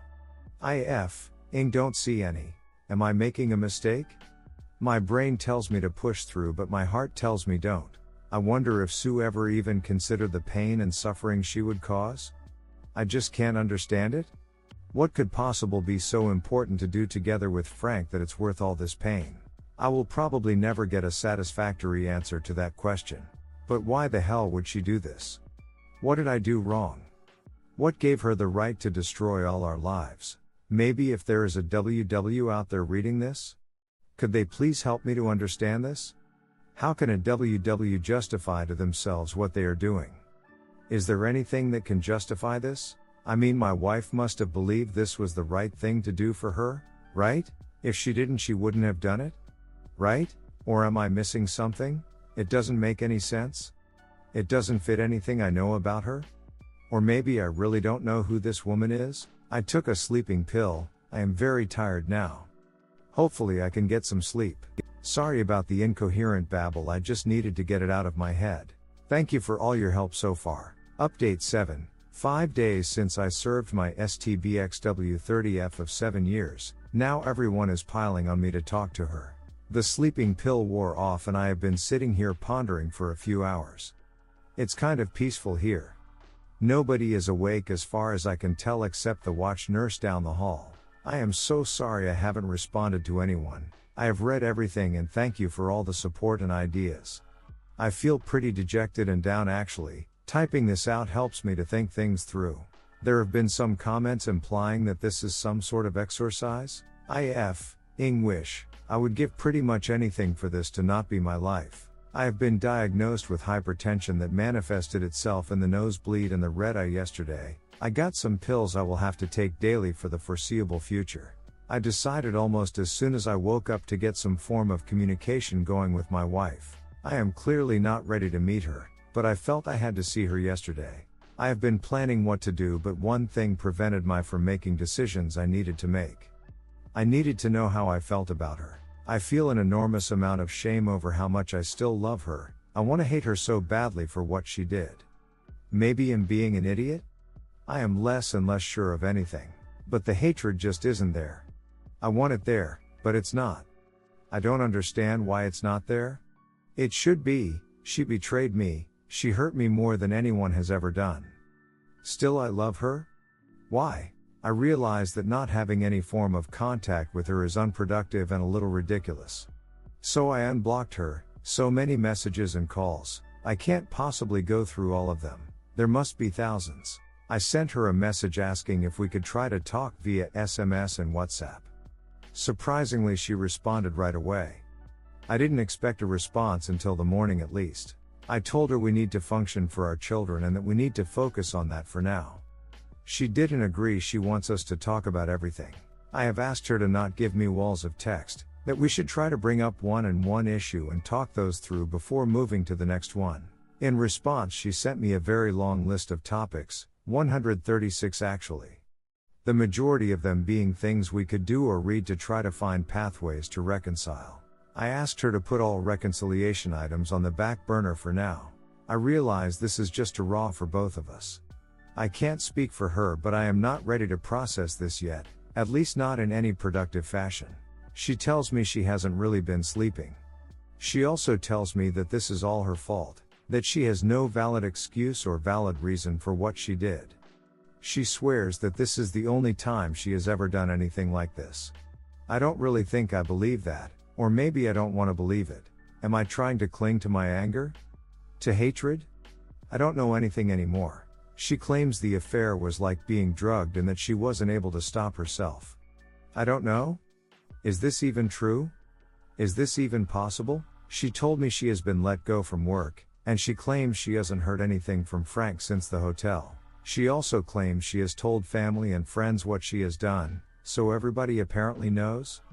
I f ing don't see any. Am I making a mistake? My brain tells me to push through but my heart tells me don't. I wonder if Sue ever even considered the pain and suffering she would cause? I just can't understand it? What could possibly be so important to do together with Frank that it's worth all this pain? I will probably never get a satisfactory answer to that question. But why the hell would she do this? What did I do wrong? What gave her the right to destroy all our lives? Maybe if there is a W W out there reading this? Could they please help me to understand this? How can a W W justify to themselves what they are doing? Is there anything that can justify this? I mean, my wife must have believed this was the right thing to do for her, right? If she didn't, she wouldn't have done it? Right? Or am I missing something? It doesn't make any sense? It doesn't fit anything I know about her? Or maybe I really don't know who this woman is? I took a sleeping pill, I am very tired now. Hopefully I can get some sleep. Sorry about the incoherent babble, I just needed to get it out of my head. Thank you for all your help so far. Update seven. Five days since I served my S T B X W thirty F of seven years, now everyone is piling on me to talk to her. The sleeping pill wore off and I have been sitting here pondering for a few hours. It's kind of peaceful here. Nobody is awake as far as I can tell except the watch nurse down the hall. I am so sorry I haven't responded to anyone. I have read everything and thank you for all the support and ideas. I feel pretty dejected and down actually. Typing this out helps me to think things through. There have been some comments implying that this is some sort of exercise. I f ing wish I would give pretty much anything for this to not be my life. I have been diagnosed with hypertension that manifested itself in the nosebleed and the red eye yesterday. I got some pills I will have to take daily for the foreseeable future. I decided almost as soon as I woke up to get some form of communication going with my wife. I am clearly not ready to meet her, but I felt I had to see her yesterday. I have been planning what to do, but one thing prevented me from making decisions I needed to make. I needed to know how I felt about her. I feel an enormous amount of shame over how much I still love her. I want to hate her so badly for what she did. Maybe I'm being an idiot? I am less and less sure of anything. But the hatred just isn't there. I want it there, but it's not. I don't understand why it's not there. It should be. She betrayed me. She hurt me more than anyone has ever done. Still I love her? Why? I realize that not having any form of contact with her is unproductive and a little ridiculous. So I unblocked her. So many messages and calls. I can't possibly go through all of them. There must be thousands. I sent her a message asking if we could try to talk via S M S and WhatsApp. Surprisingly, she responded right away. I didn't expect a response until the morning at least. I told her we need to function for our children and that we need to focus on that for now. She didn't agree. She wants us to talk about everything. I have asked her to not give me walls of text, that we should try to bring up one and one issue and talk those through before moving to the next one. In response, she sent me a very long list of topics, one hundred thirty-six actually. The majority of them being things we could do or read to try to find pathways to reconcile. I asked her to put all reconciliation items on the back burner for now. I realize this is just too raw for both of us. I can't speak for her, but I am not ready to process this yet, at least not in any productive fashion. She tells me she hasn't really been sleeping. She also tells me that this is all her fault, that she has no valid excuse or valid reason for what she did. She swears that this is the only time she has ever done anything like this. I don't really think I believe that, or maybe I don't want to believe it. Am I trying to cling to my anger? To hatred? I don't know anything anymore. She claims the affair was like being drugged and that she wasn't able to stop herself. I don't know? Is this even true? Is this even possible? She told me she has been let go from work, and she claims she hasn't heard anything from Frank since the hotel. She also claims she has told family and friends what she has done, so everybody apparently knows?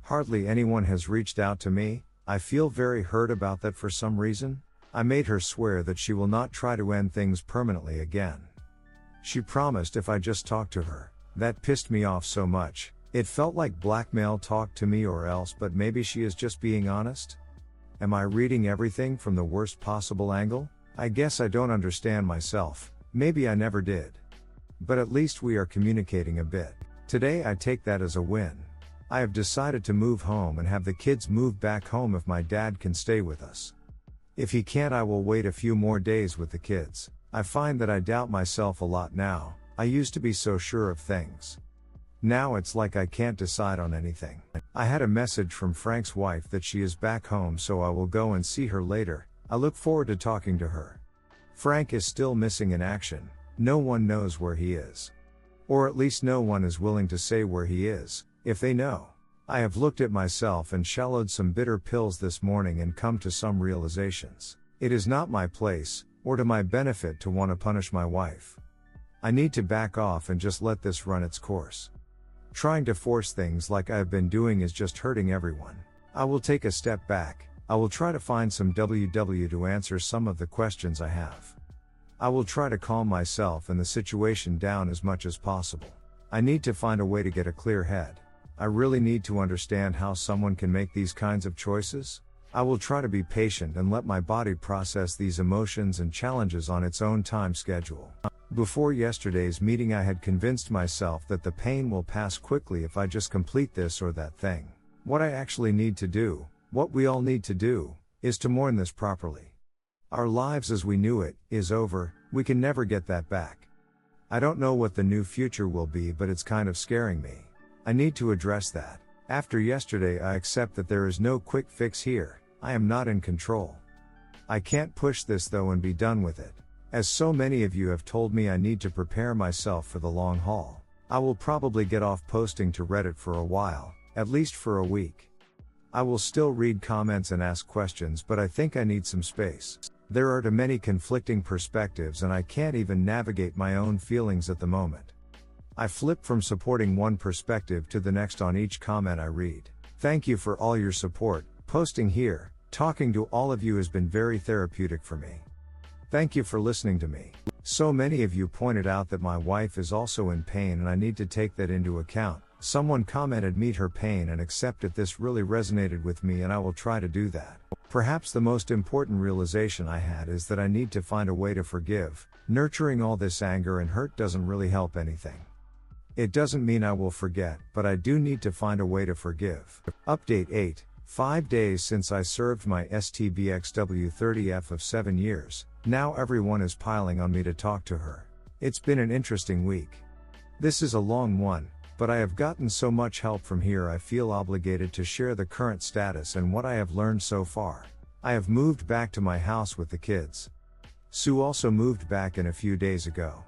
Hardly anyone has reached out to me. I feel very hurt about that for some reason. I made her swear that she will not try to end things permanently again. She promised if I just talked to her. That pissed me off so much. It felt like blackmail talk to me or else, but maybe she is just being honest? Am I reading everything from the worst possible angle? I guess I don't understand myself. Maybe I never did. But at least we are communicating a bit. Today I take that as a win. I have decided to move home and have the kids move back home if my dad can stay with us. If he can't, I will wait a few more days with the kids. I find that I doubt myself a lot now. I used to be so sure of things. Now it's like I can't decide on anything. I had a message from Frank's wife that she is back home, so I will go and see her later. I look forward to talking to her. Frank is still missing in action. No one knows where he is. Or at least no one is willing to say where he is, if they know. I have looked at myself and swallowed some bitter pills this morning and come to some realizations. It is not my place, or to my benefit, to want to punish my wife. I need to back off and just let this run its course. Trying to force things like I have been doing is just hurting everyone. I will take a step back. I will try to find some W W to answer some of the questions I have. I will try to calm myself and the situation down as much as possible. I need to find a way to get a clear head. I really need to understand how someone can make these kinds of choices. I will try to be patient and let my body process these emotions and challenges on its own time schedule. Before yesterday's meeting, I had convinced myself that the pain will pass quickly if I just complete this or that thing. What I actually need to do, what we all need to do, is to mourn this properly. Our lives as we knew it is over. We can never get that back. I don't know what the new future will be, but it's kind of scaring me. I need to address that. After yesterday, I accept that there is no quick fix here. I am not in control. I can't push this though and be done with it. As so many of you have told me, I need to prepare myself for the long haul. I will probably get off posting to Reddit for a while, at least for a week. I will still read comments and ask questions, but I think I need some space. There are too many conflicting perspectives and I can't even navigate my own feelings at the moment. I flip from supporting one perspective to the next on each comment I read. Thank you for all your support. Posting here, talking to all of you has been very therapeutic for me. Thank you for listening to me. So many of you pointed out that my wife is also in pain and I need to take that into account. Someone commented, meet her pain and accept it. This really resonated with me and I will try to do that. Perhaps the most important realization I had is that I need to find a way to forgive. Nurturing all this anger and hurt doesn't really help anything. It doesn't mean I will forget, but I do need to find a way to forgive. Update eight. Five days since I served my S T B X W thirty F of seven years. Now everyone is piling on me to talk to her. It's been an interesting week. This is a long one, but I have gotten so much help from here I feel obligated to share the current status and what I have learned so far. I have moved back to my house with the kids. Sue also moved back in a few days ago.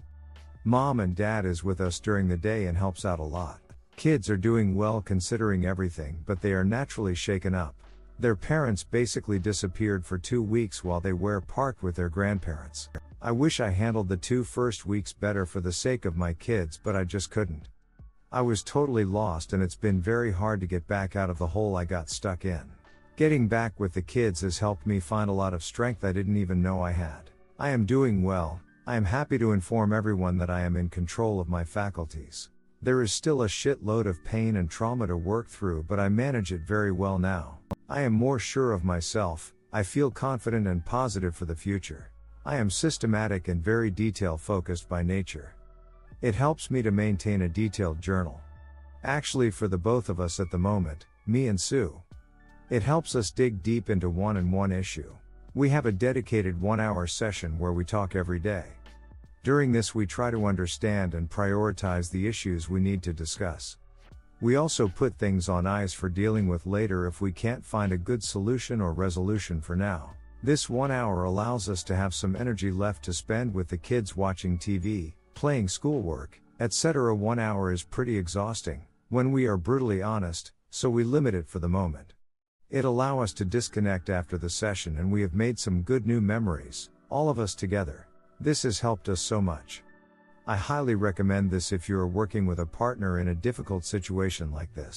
Mom and Dad is with us during the day and helps out a lot. Kids are doing well considering everything, but they are naturally shaken up. Their parents basically disappeared for two weeks while they were parked with their grandparents. I wish I handled the two first weeks better for the sake of my kids, but I just couldn't. I was totally lost and it's been very hard to get back out of the hole I got stuck in. Getting back with the kids has helped me find a lot of strength I didn't even know I had. I am doing well. I am happy to inform everyone that I am in control of my faculties. There is still a shitload of pain and trauma to work through, but I manage it very well now. I am more sure of myself. I feel confident and positive for the future. I am systematic and very detail-focused by nature. It helps me to maintain a detailed journal. Actually, for the both of us at the moment, me and Sue. It helps us dig deep into one and one issue. We have a dedicated one-hour session where we talk every day. During this we try to understand and prioritize the issues we need to discuss. We also put things on ice for dealing with later if we can't find a good solution or resolution for now. This one hour allows us to have some energy left to spend with the kids watching T V, playing schoolwork, et cetera. One hour is pretty exhausting, when we are brutally honest, so we limit it for the moment. It allows us to disconnect after the session and we have made some good new memories, all of us together. This has helped us so much. I highly recommend this if you are working with a partner in a difficult situation like this.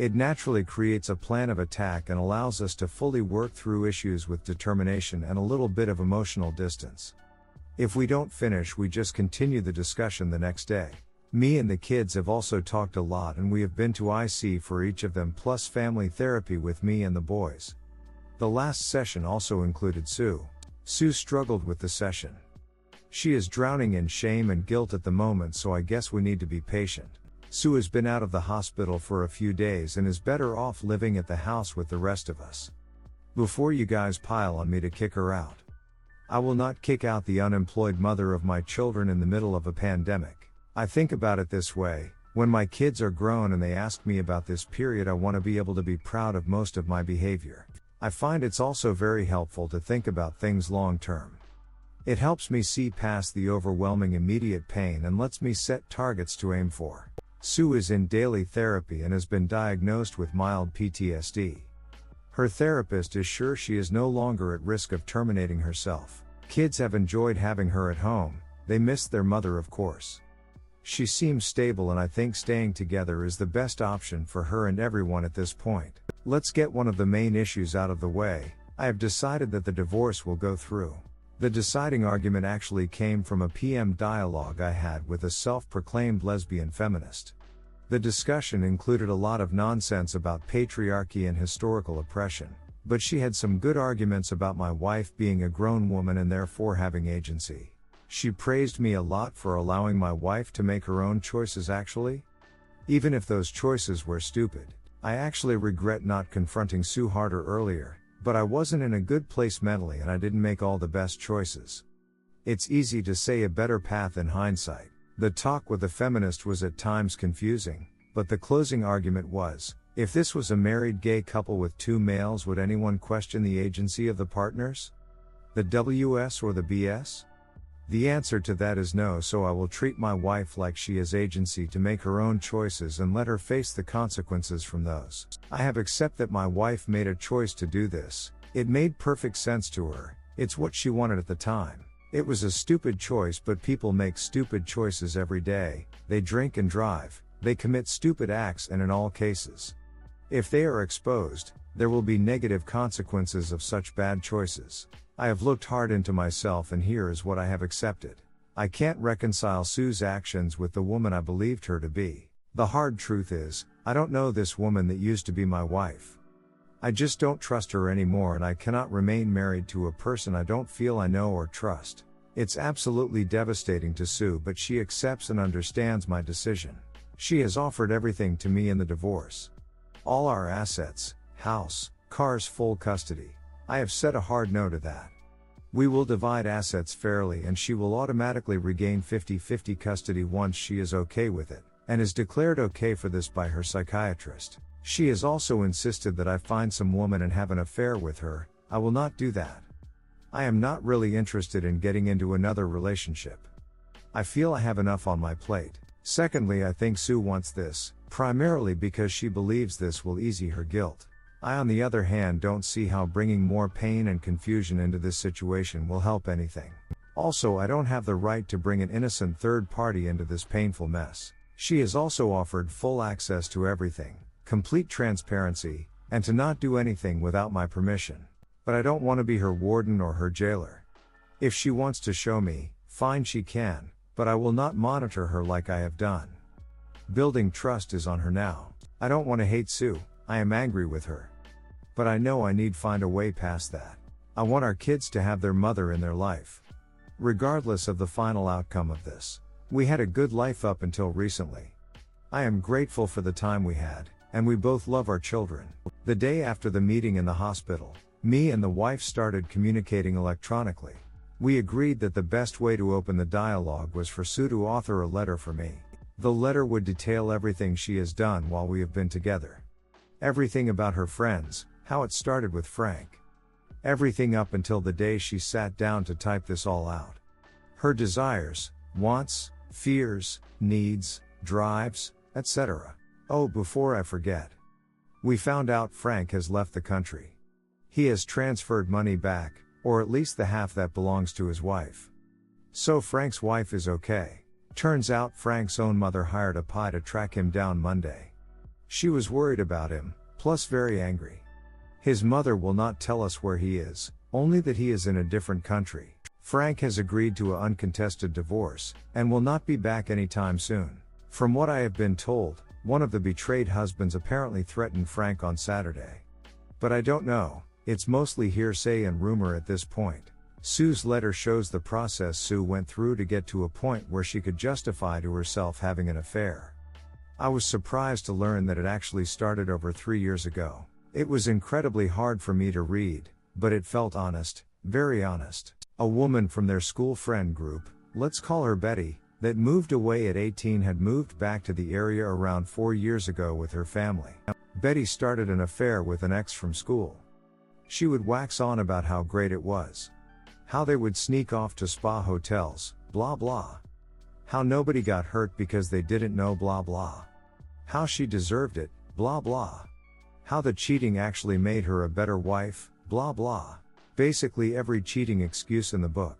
It naturally creates a plan of attack and allows us to fully work through issues with determination and a little bit of emotional distance. If we don't finish, we just continue the discussion the next day. Me and the kids have also talked a lot, and we have been to I C for each of them, plus family therapy with me and the boys. The last session also included Sue. Sue struggled with the session. She is drowning in shame and guilt at the moment, so I guess we need to be patient. Sue has been out of the hospital for a few days and is better off living at the house with the rest of us. Before you guys pile on me to kick her out, I will not kick out the unemployed mother of my children in the middle of a pandemic. I think about it this way: when my kids are grown and they ask me about this period, I want to be able to be proud of most of my behavior. I find it's also very helpful to think about things long term. It helps me see past the overwhelming immediate pain and lets me set targets to aim for. Sue is in daily therapy and has been diagnosed with mild P T S D. Her therapist is sure she is no longer at risk of terminating herself. Kids have enjoyed having her at home. They missed their mother, of course. She seems stable, and I think staying together is the best option for her and everyone at this point. Let's get one of the main issues out of the way. I have decided that the divorce will go through. The deciding argument actually came from a P M dialogue I had with a self-proclaimed lesbian feminist. The discussion included a lot of nonsense about patriarchy and historical oppression, but she had some good arguments about my wife being a grown woman and therefore having agency. She praised me a lot for allowing my wife to make her own choices actually. Even if those choices were stupid. I actually regret not confronting Sue harder earlier, but I wasn't in a good place mentally and I didn't make all the best choices. It's easy to say a better path in hindsight. The talk with the feminist was at times confusing, but the closing argument was, if this was a married gay couple with two males, would anyone question the agency of the partners? The W S or the B S? The answer to that is no, so I will treat my wife like she has agency to make her own choices and let her face the consequences from those. I have accepted that my wife made a choice to do this. It made perfect sense to her. It's what she wanted at the time. It was a stupid choice, but people make stupid choices every day. They drink and drive. They commit stupid acts, and in all cases, if they are exposed, there will be negative consequences of such bad choices. I have looked hard into myself, and here is what I have accepted. I can't reconcile Sue's actions with the woman I believed her to be. The hard truth is, I don't know this woman that used to be my wife. I just don't trust her anymore, and I cannot remain married to a person I don't feel I know or trust. It's absolutely devastating to Sue, but she accepts and understands my decision. She has offered everything to me in the divorce. All our assets, house, cars, full custody. I have said a hard no to that. We will divide assets fairly, and she will automatically regain fifty-fifty custody once she is okay with it, and is declared okay for this by her psychiatrist. She has also insisted that I find some woman and have an affair with her. I will not do that. I am not really interested in getting into another relationship. I feel I have enough on my plate. Secondly, I think Sue wants this, primarily because she believes this will ease her guilt. I, on the other hand, don't see how bringing more pain and confusion into this situation will help anything. Also, I don't have the right to bring an innocent third party into this painful mess. She has also offered full access to everything, complete transparency, and to not do anything without my permission. But I don't want to be her warden or her jailer. If she wants to show me, fine, she can, but I will not monitor her like I have done. Building trust is on her now. I don't want to hate Sue. I am angry with her. But I know I need find a way past that. I want our kids to have their mother in their life. Regardless of the final outcome of this. We had a good life up until recently. I am grateful for the time we had, and we both love our children. The day after the meeting in the hospital, me and the wife started communicating electronically. We agreed that the best way to open the dialogue was for Sue to author a letter for me. The letter would detail everything she has done while we have been together. Everything about her friends, how it started with Frank. Everything up until the day she sat down to type this all out. Her desires, wants, fears, needs, drives, et cetera. Oh, before I forget. We found out Frank has left the country. He has transferred money back, or at least the half that belongs to his wife. So Frank's wife is okay. Turns out Frank's own mother hired a P I to track him down Monday. She was worried about him, plus very angry. His mother will not tell us where he is, only that he is in a different country. Frank has agreed to an uncontested divorce, and will not be back anytime soon. From what I have been told, one of the betrayed husbands apparently threatened Frank on Saturday. But I don't know, it's mostly hearsay and rumor at this point. Sue's letter shows the process Sue went through to get to a point where she could justify to herself having an affair. I was surprised to learn that it actually started over three years ago. It was incredibly hard for me to read, but it felt honest, very honest. A woman from their school friend group, let's call her Betty, that moved away at eighteen had moved back to the area around four years ago with her family. Betty started an affair with an ex from school. She would wax on about how great it was. How they would sneak off to spa hotels, blah blah. How nobody got hurt because they didn't know, blah blah. How she deserved it, blah blah. How the cheating actually made her a better wife, blah blah. Basically every cheating excuse in the book.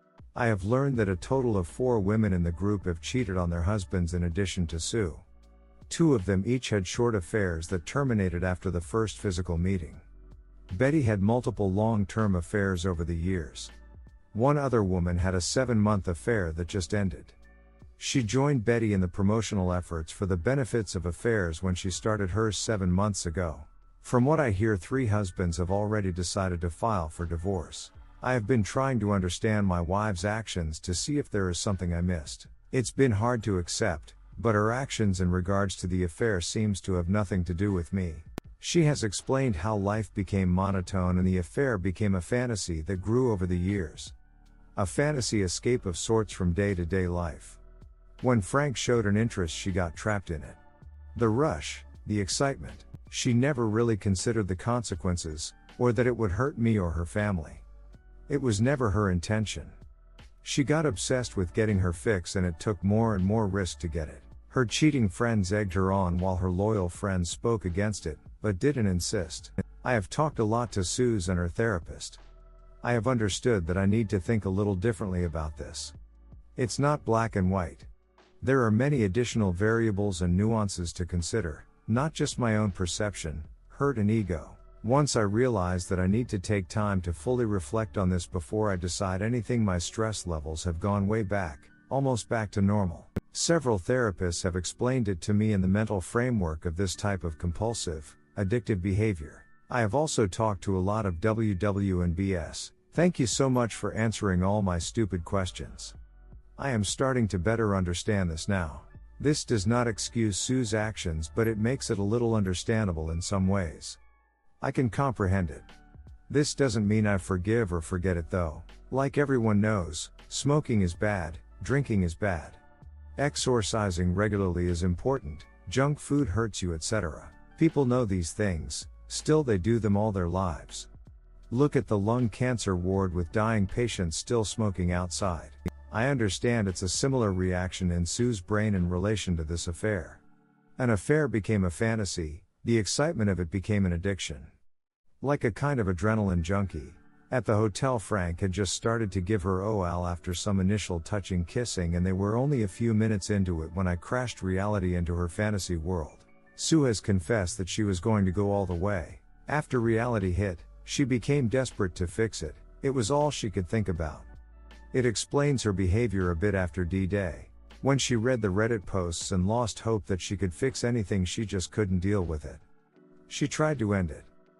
I have learned that a total of four women in the group have cheated on their husbands in addition to Sue. Two of them each had short affairs that terminated after the first physical meeting. Betty had multiple long-term affairs over the years. One other woman had a seven-month affair that just ended. She joined Betty in the promotional efforts for the benefits of affairs when she started hers seven months ago. From what I hear, three husbands have already decided to file for divorce. I have been trying to understand my wife's actions to see if there is something I missed. It's been hard to accept, but her actions in regards to the affair seems to have nothing to do with me. She has explained how life became monotone and the affair became a fantasy that grew over the years. A fantasy escape of sorts from day-to-day life. When Frank showed an interest, she got trapped in it. The rush, the excitement. She never really considered the consequences, or that it would hurt me or her family. It was never her intention. She got obsessed with getting her fix, and it took more and more risk to get it. Her cheating friends egged her on while her loyal friends spoke against it, but didn't insist. I have talked a lot to Suze and her therapist. I have understood that I need to think a little differently about this. It's not black and white. There are many additional variables and nuances to consider, not just my own perception, hurt and ego. Once I realize that I need to take time to fully reflect on this before I decide anything, my stress levels have gone way back, almost back to normal. Several therapists have explained it to me in the mental framework of this type of compulsive, addictive behavior. I have also talked to a lot of W W and B S. Thank you so much for answering all my stupid questions. I am starting to better understand this now. This does not excuse Sue's actions, but it makes it a little understandable in some ways. I can comprehend it. This doesn't mean I forgive or forget it though. Like everyone knows, smoking is bad, drinking is bad. Exercising regularly is important, junk food hurts you, et cetera. People know these things, still they do them all their lives. Look at the lung cancer ward with dying patients still smoking outside. I understand it's a similar reaction in Sue's brain in relation to this affair. An affair became a fantasy, the excitement of it became an addiction. Like a kind of adrenaline junkie. At the hotel, Frank had just started to give her O L after some initial touching kissing, and they were only a few minutes into it when I crashed reality into her fantasy world. Sue has confessed that she was going to go all the way. After reality hit, she became desperate to fix it. It was all she could think about. It explains her behavior a bit after D-Day. When she read the Reddit posts and lost hope that she could fix anything, she just couldn't deal with it. She tried to end it.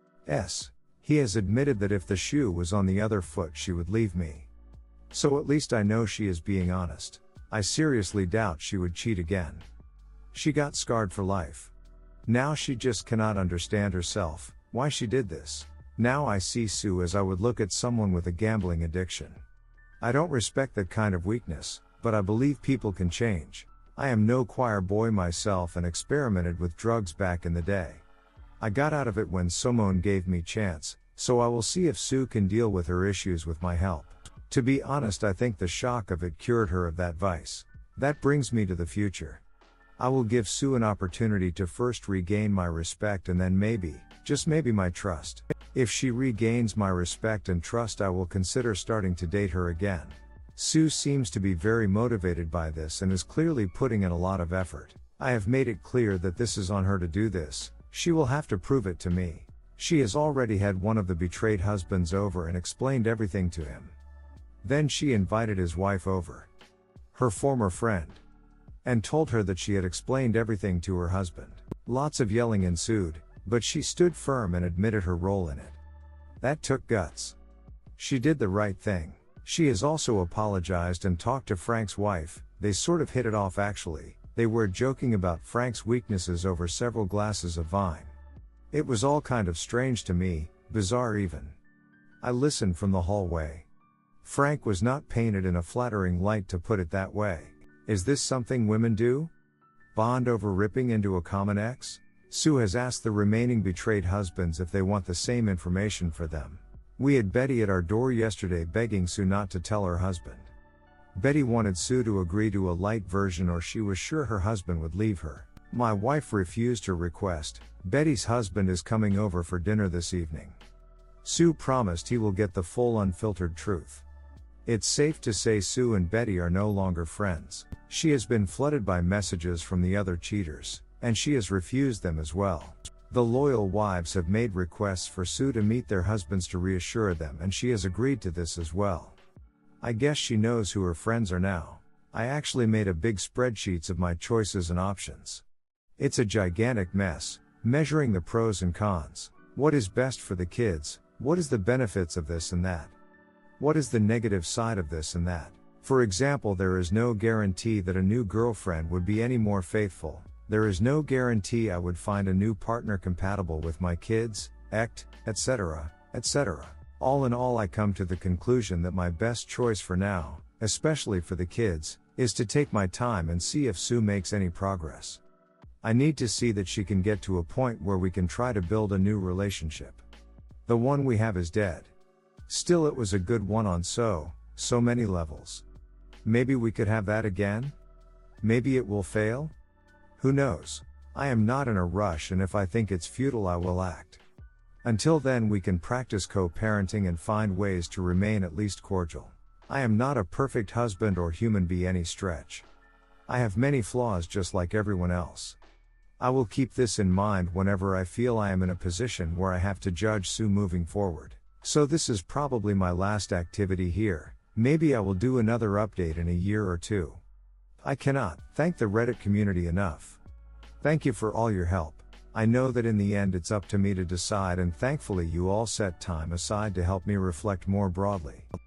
S. He has admitted that if the shoe was on the other foot, she would leave me. So at least I know she is being honest. I seriously doubt she would cheat again. She got scarred for life. Now she just cannot understand herself, why she did this. Now I see Sue as I would look at someone with a gambling addiction. I don't respect that kind of weakness, but I believe people can change. I am no choir boy myself and experimented with drugs back in the day. I got out of it when Simone gave me chance, so I will see if Sue can deal with her issues with my help. To be honest, I think the shock of it cured her of that vice. That brings me to the future. I will give Sue an opportunity to first regain my respect and then maybe, just maybe, my trust. If she regains my respect and trust, I will consider starting to date her again. Sue seems to be very motivated by this and is clearly putting in a lot of effort. I have made it clear that this is on her to do this, she will have to prove it to me. She has already had one of the betrayed husbands over and explained everything to him. Then she invited his wife over, her former friend, and told her that she had explained everything to her husband. Lots of yelling ensued, but she stood firm and admitted her role in it. That took guts. She did the right thing. She has also apologized and talked to Frank's wife. They sort of hit it off actually. They were joking about Frank's weaknesses over several glasses of wine. It was all kind of strange to me, bizarre even. I listened from the hallway. Frank was not painted in a flattering light, to put it that way. Is this something women do? Bond over ripping into a common ex? Sue has asked the remaining betrayed husbands if they want the same information for them. We had Betty at our door yesterday begging Sue not to tell her husband. Betty wanted Sue to agree to a light version or she was sure her husband would leave her. My wife refused her request. Betty's husband is coming over for dinner this evening. Sue promised he will get the full unfiltered truth. It's safe to say Sue and Betty are no longer friends. She has been flooded by messages from the other cheaters, and she has refused them as well. The loyal wives have made requests for Sue to meet their husbands to reassure them, and she has agreed to this as well. I guess she knows who her friends are now. I actually made a big spreadsheets of my choices and options. It's a gigantic mess, measuring the pros and cons. What is best for the kids? What is the benefits of this and that? What is the negative side of this and that? For example, there is no guarantee that a new girlfriend would be any more faithful. There is no guarantee I would find a new partner compatible with my kids, ect, et cetera, et cetera. All in all, I come to the conclusion that my best choice for now, especially for the kids, is to take my time and see if Sue makes any progress. I need to see that she can get to a point where we can try to build a new relationship. The one we have is dead. Still, it was a good one on so, so many levels. Maybe we could have that again? Maybe it will fail? Who knows? I am not in a rush, and if I think it's futile, I will act. Until then, we can practice co-parenting and find ways to remain at least cordial. I am not a perfect husband or human by any stretch. I have many flaws just like everyone else. I will keep this in mind whenever I feel I am in a position where I have to judge Sue moving forward. So this is probably my last activity here. Maybe I will do another update in a year or two. I cannot thank the Reddit community enough. Thank you for all your help. I know that in the end it's up to me to decide, and thankfully you all set time aside to help me reflect more broadly.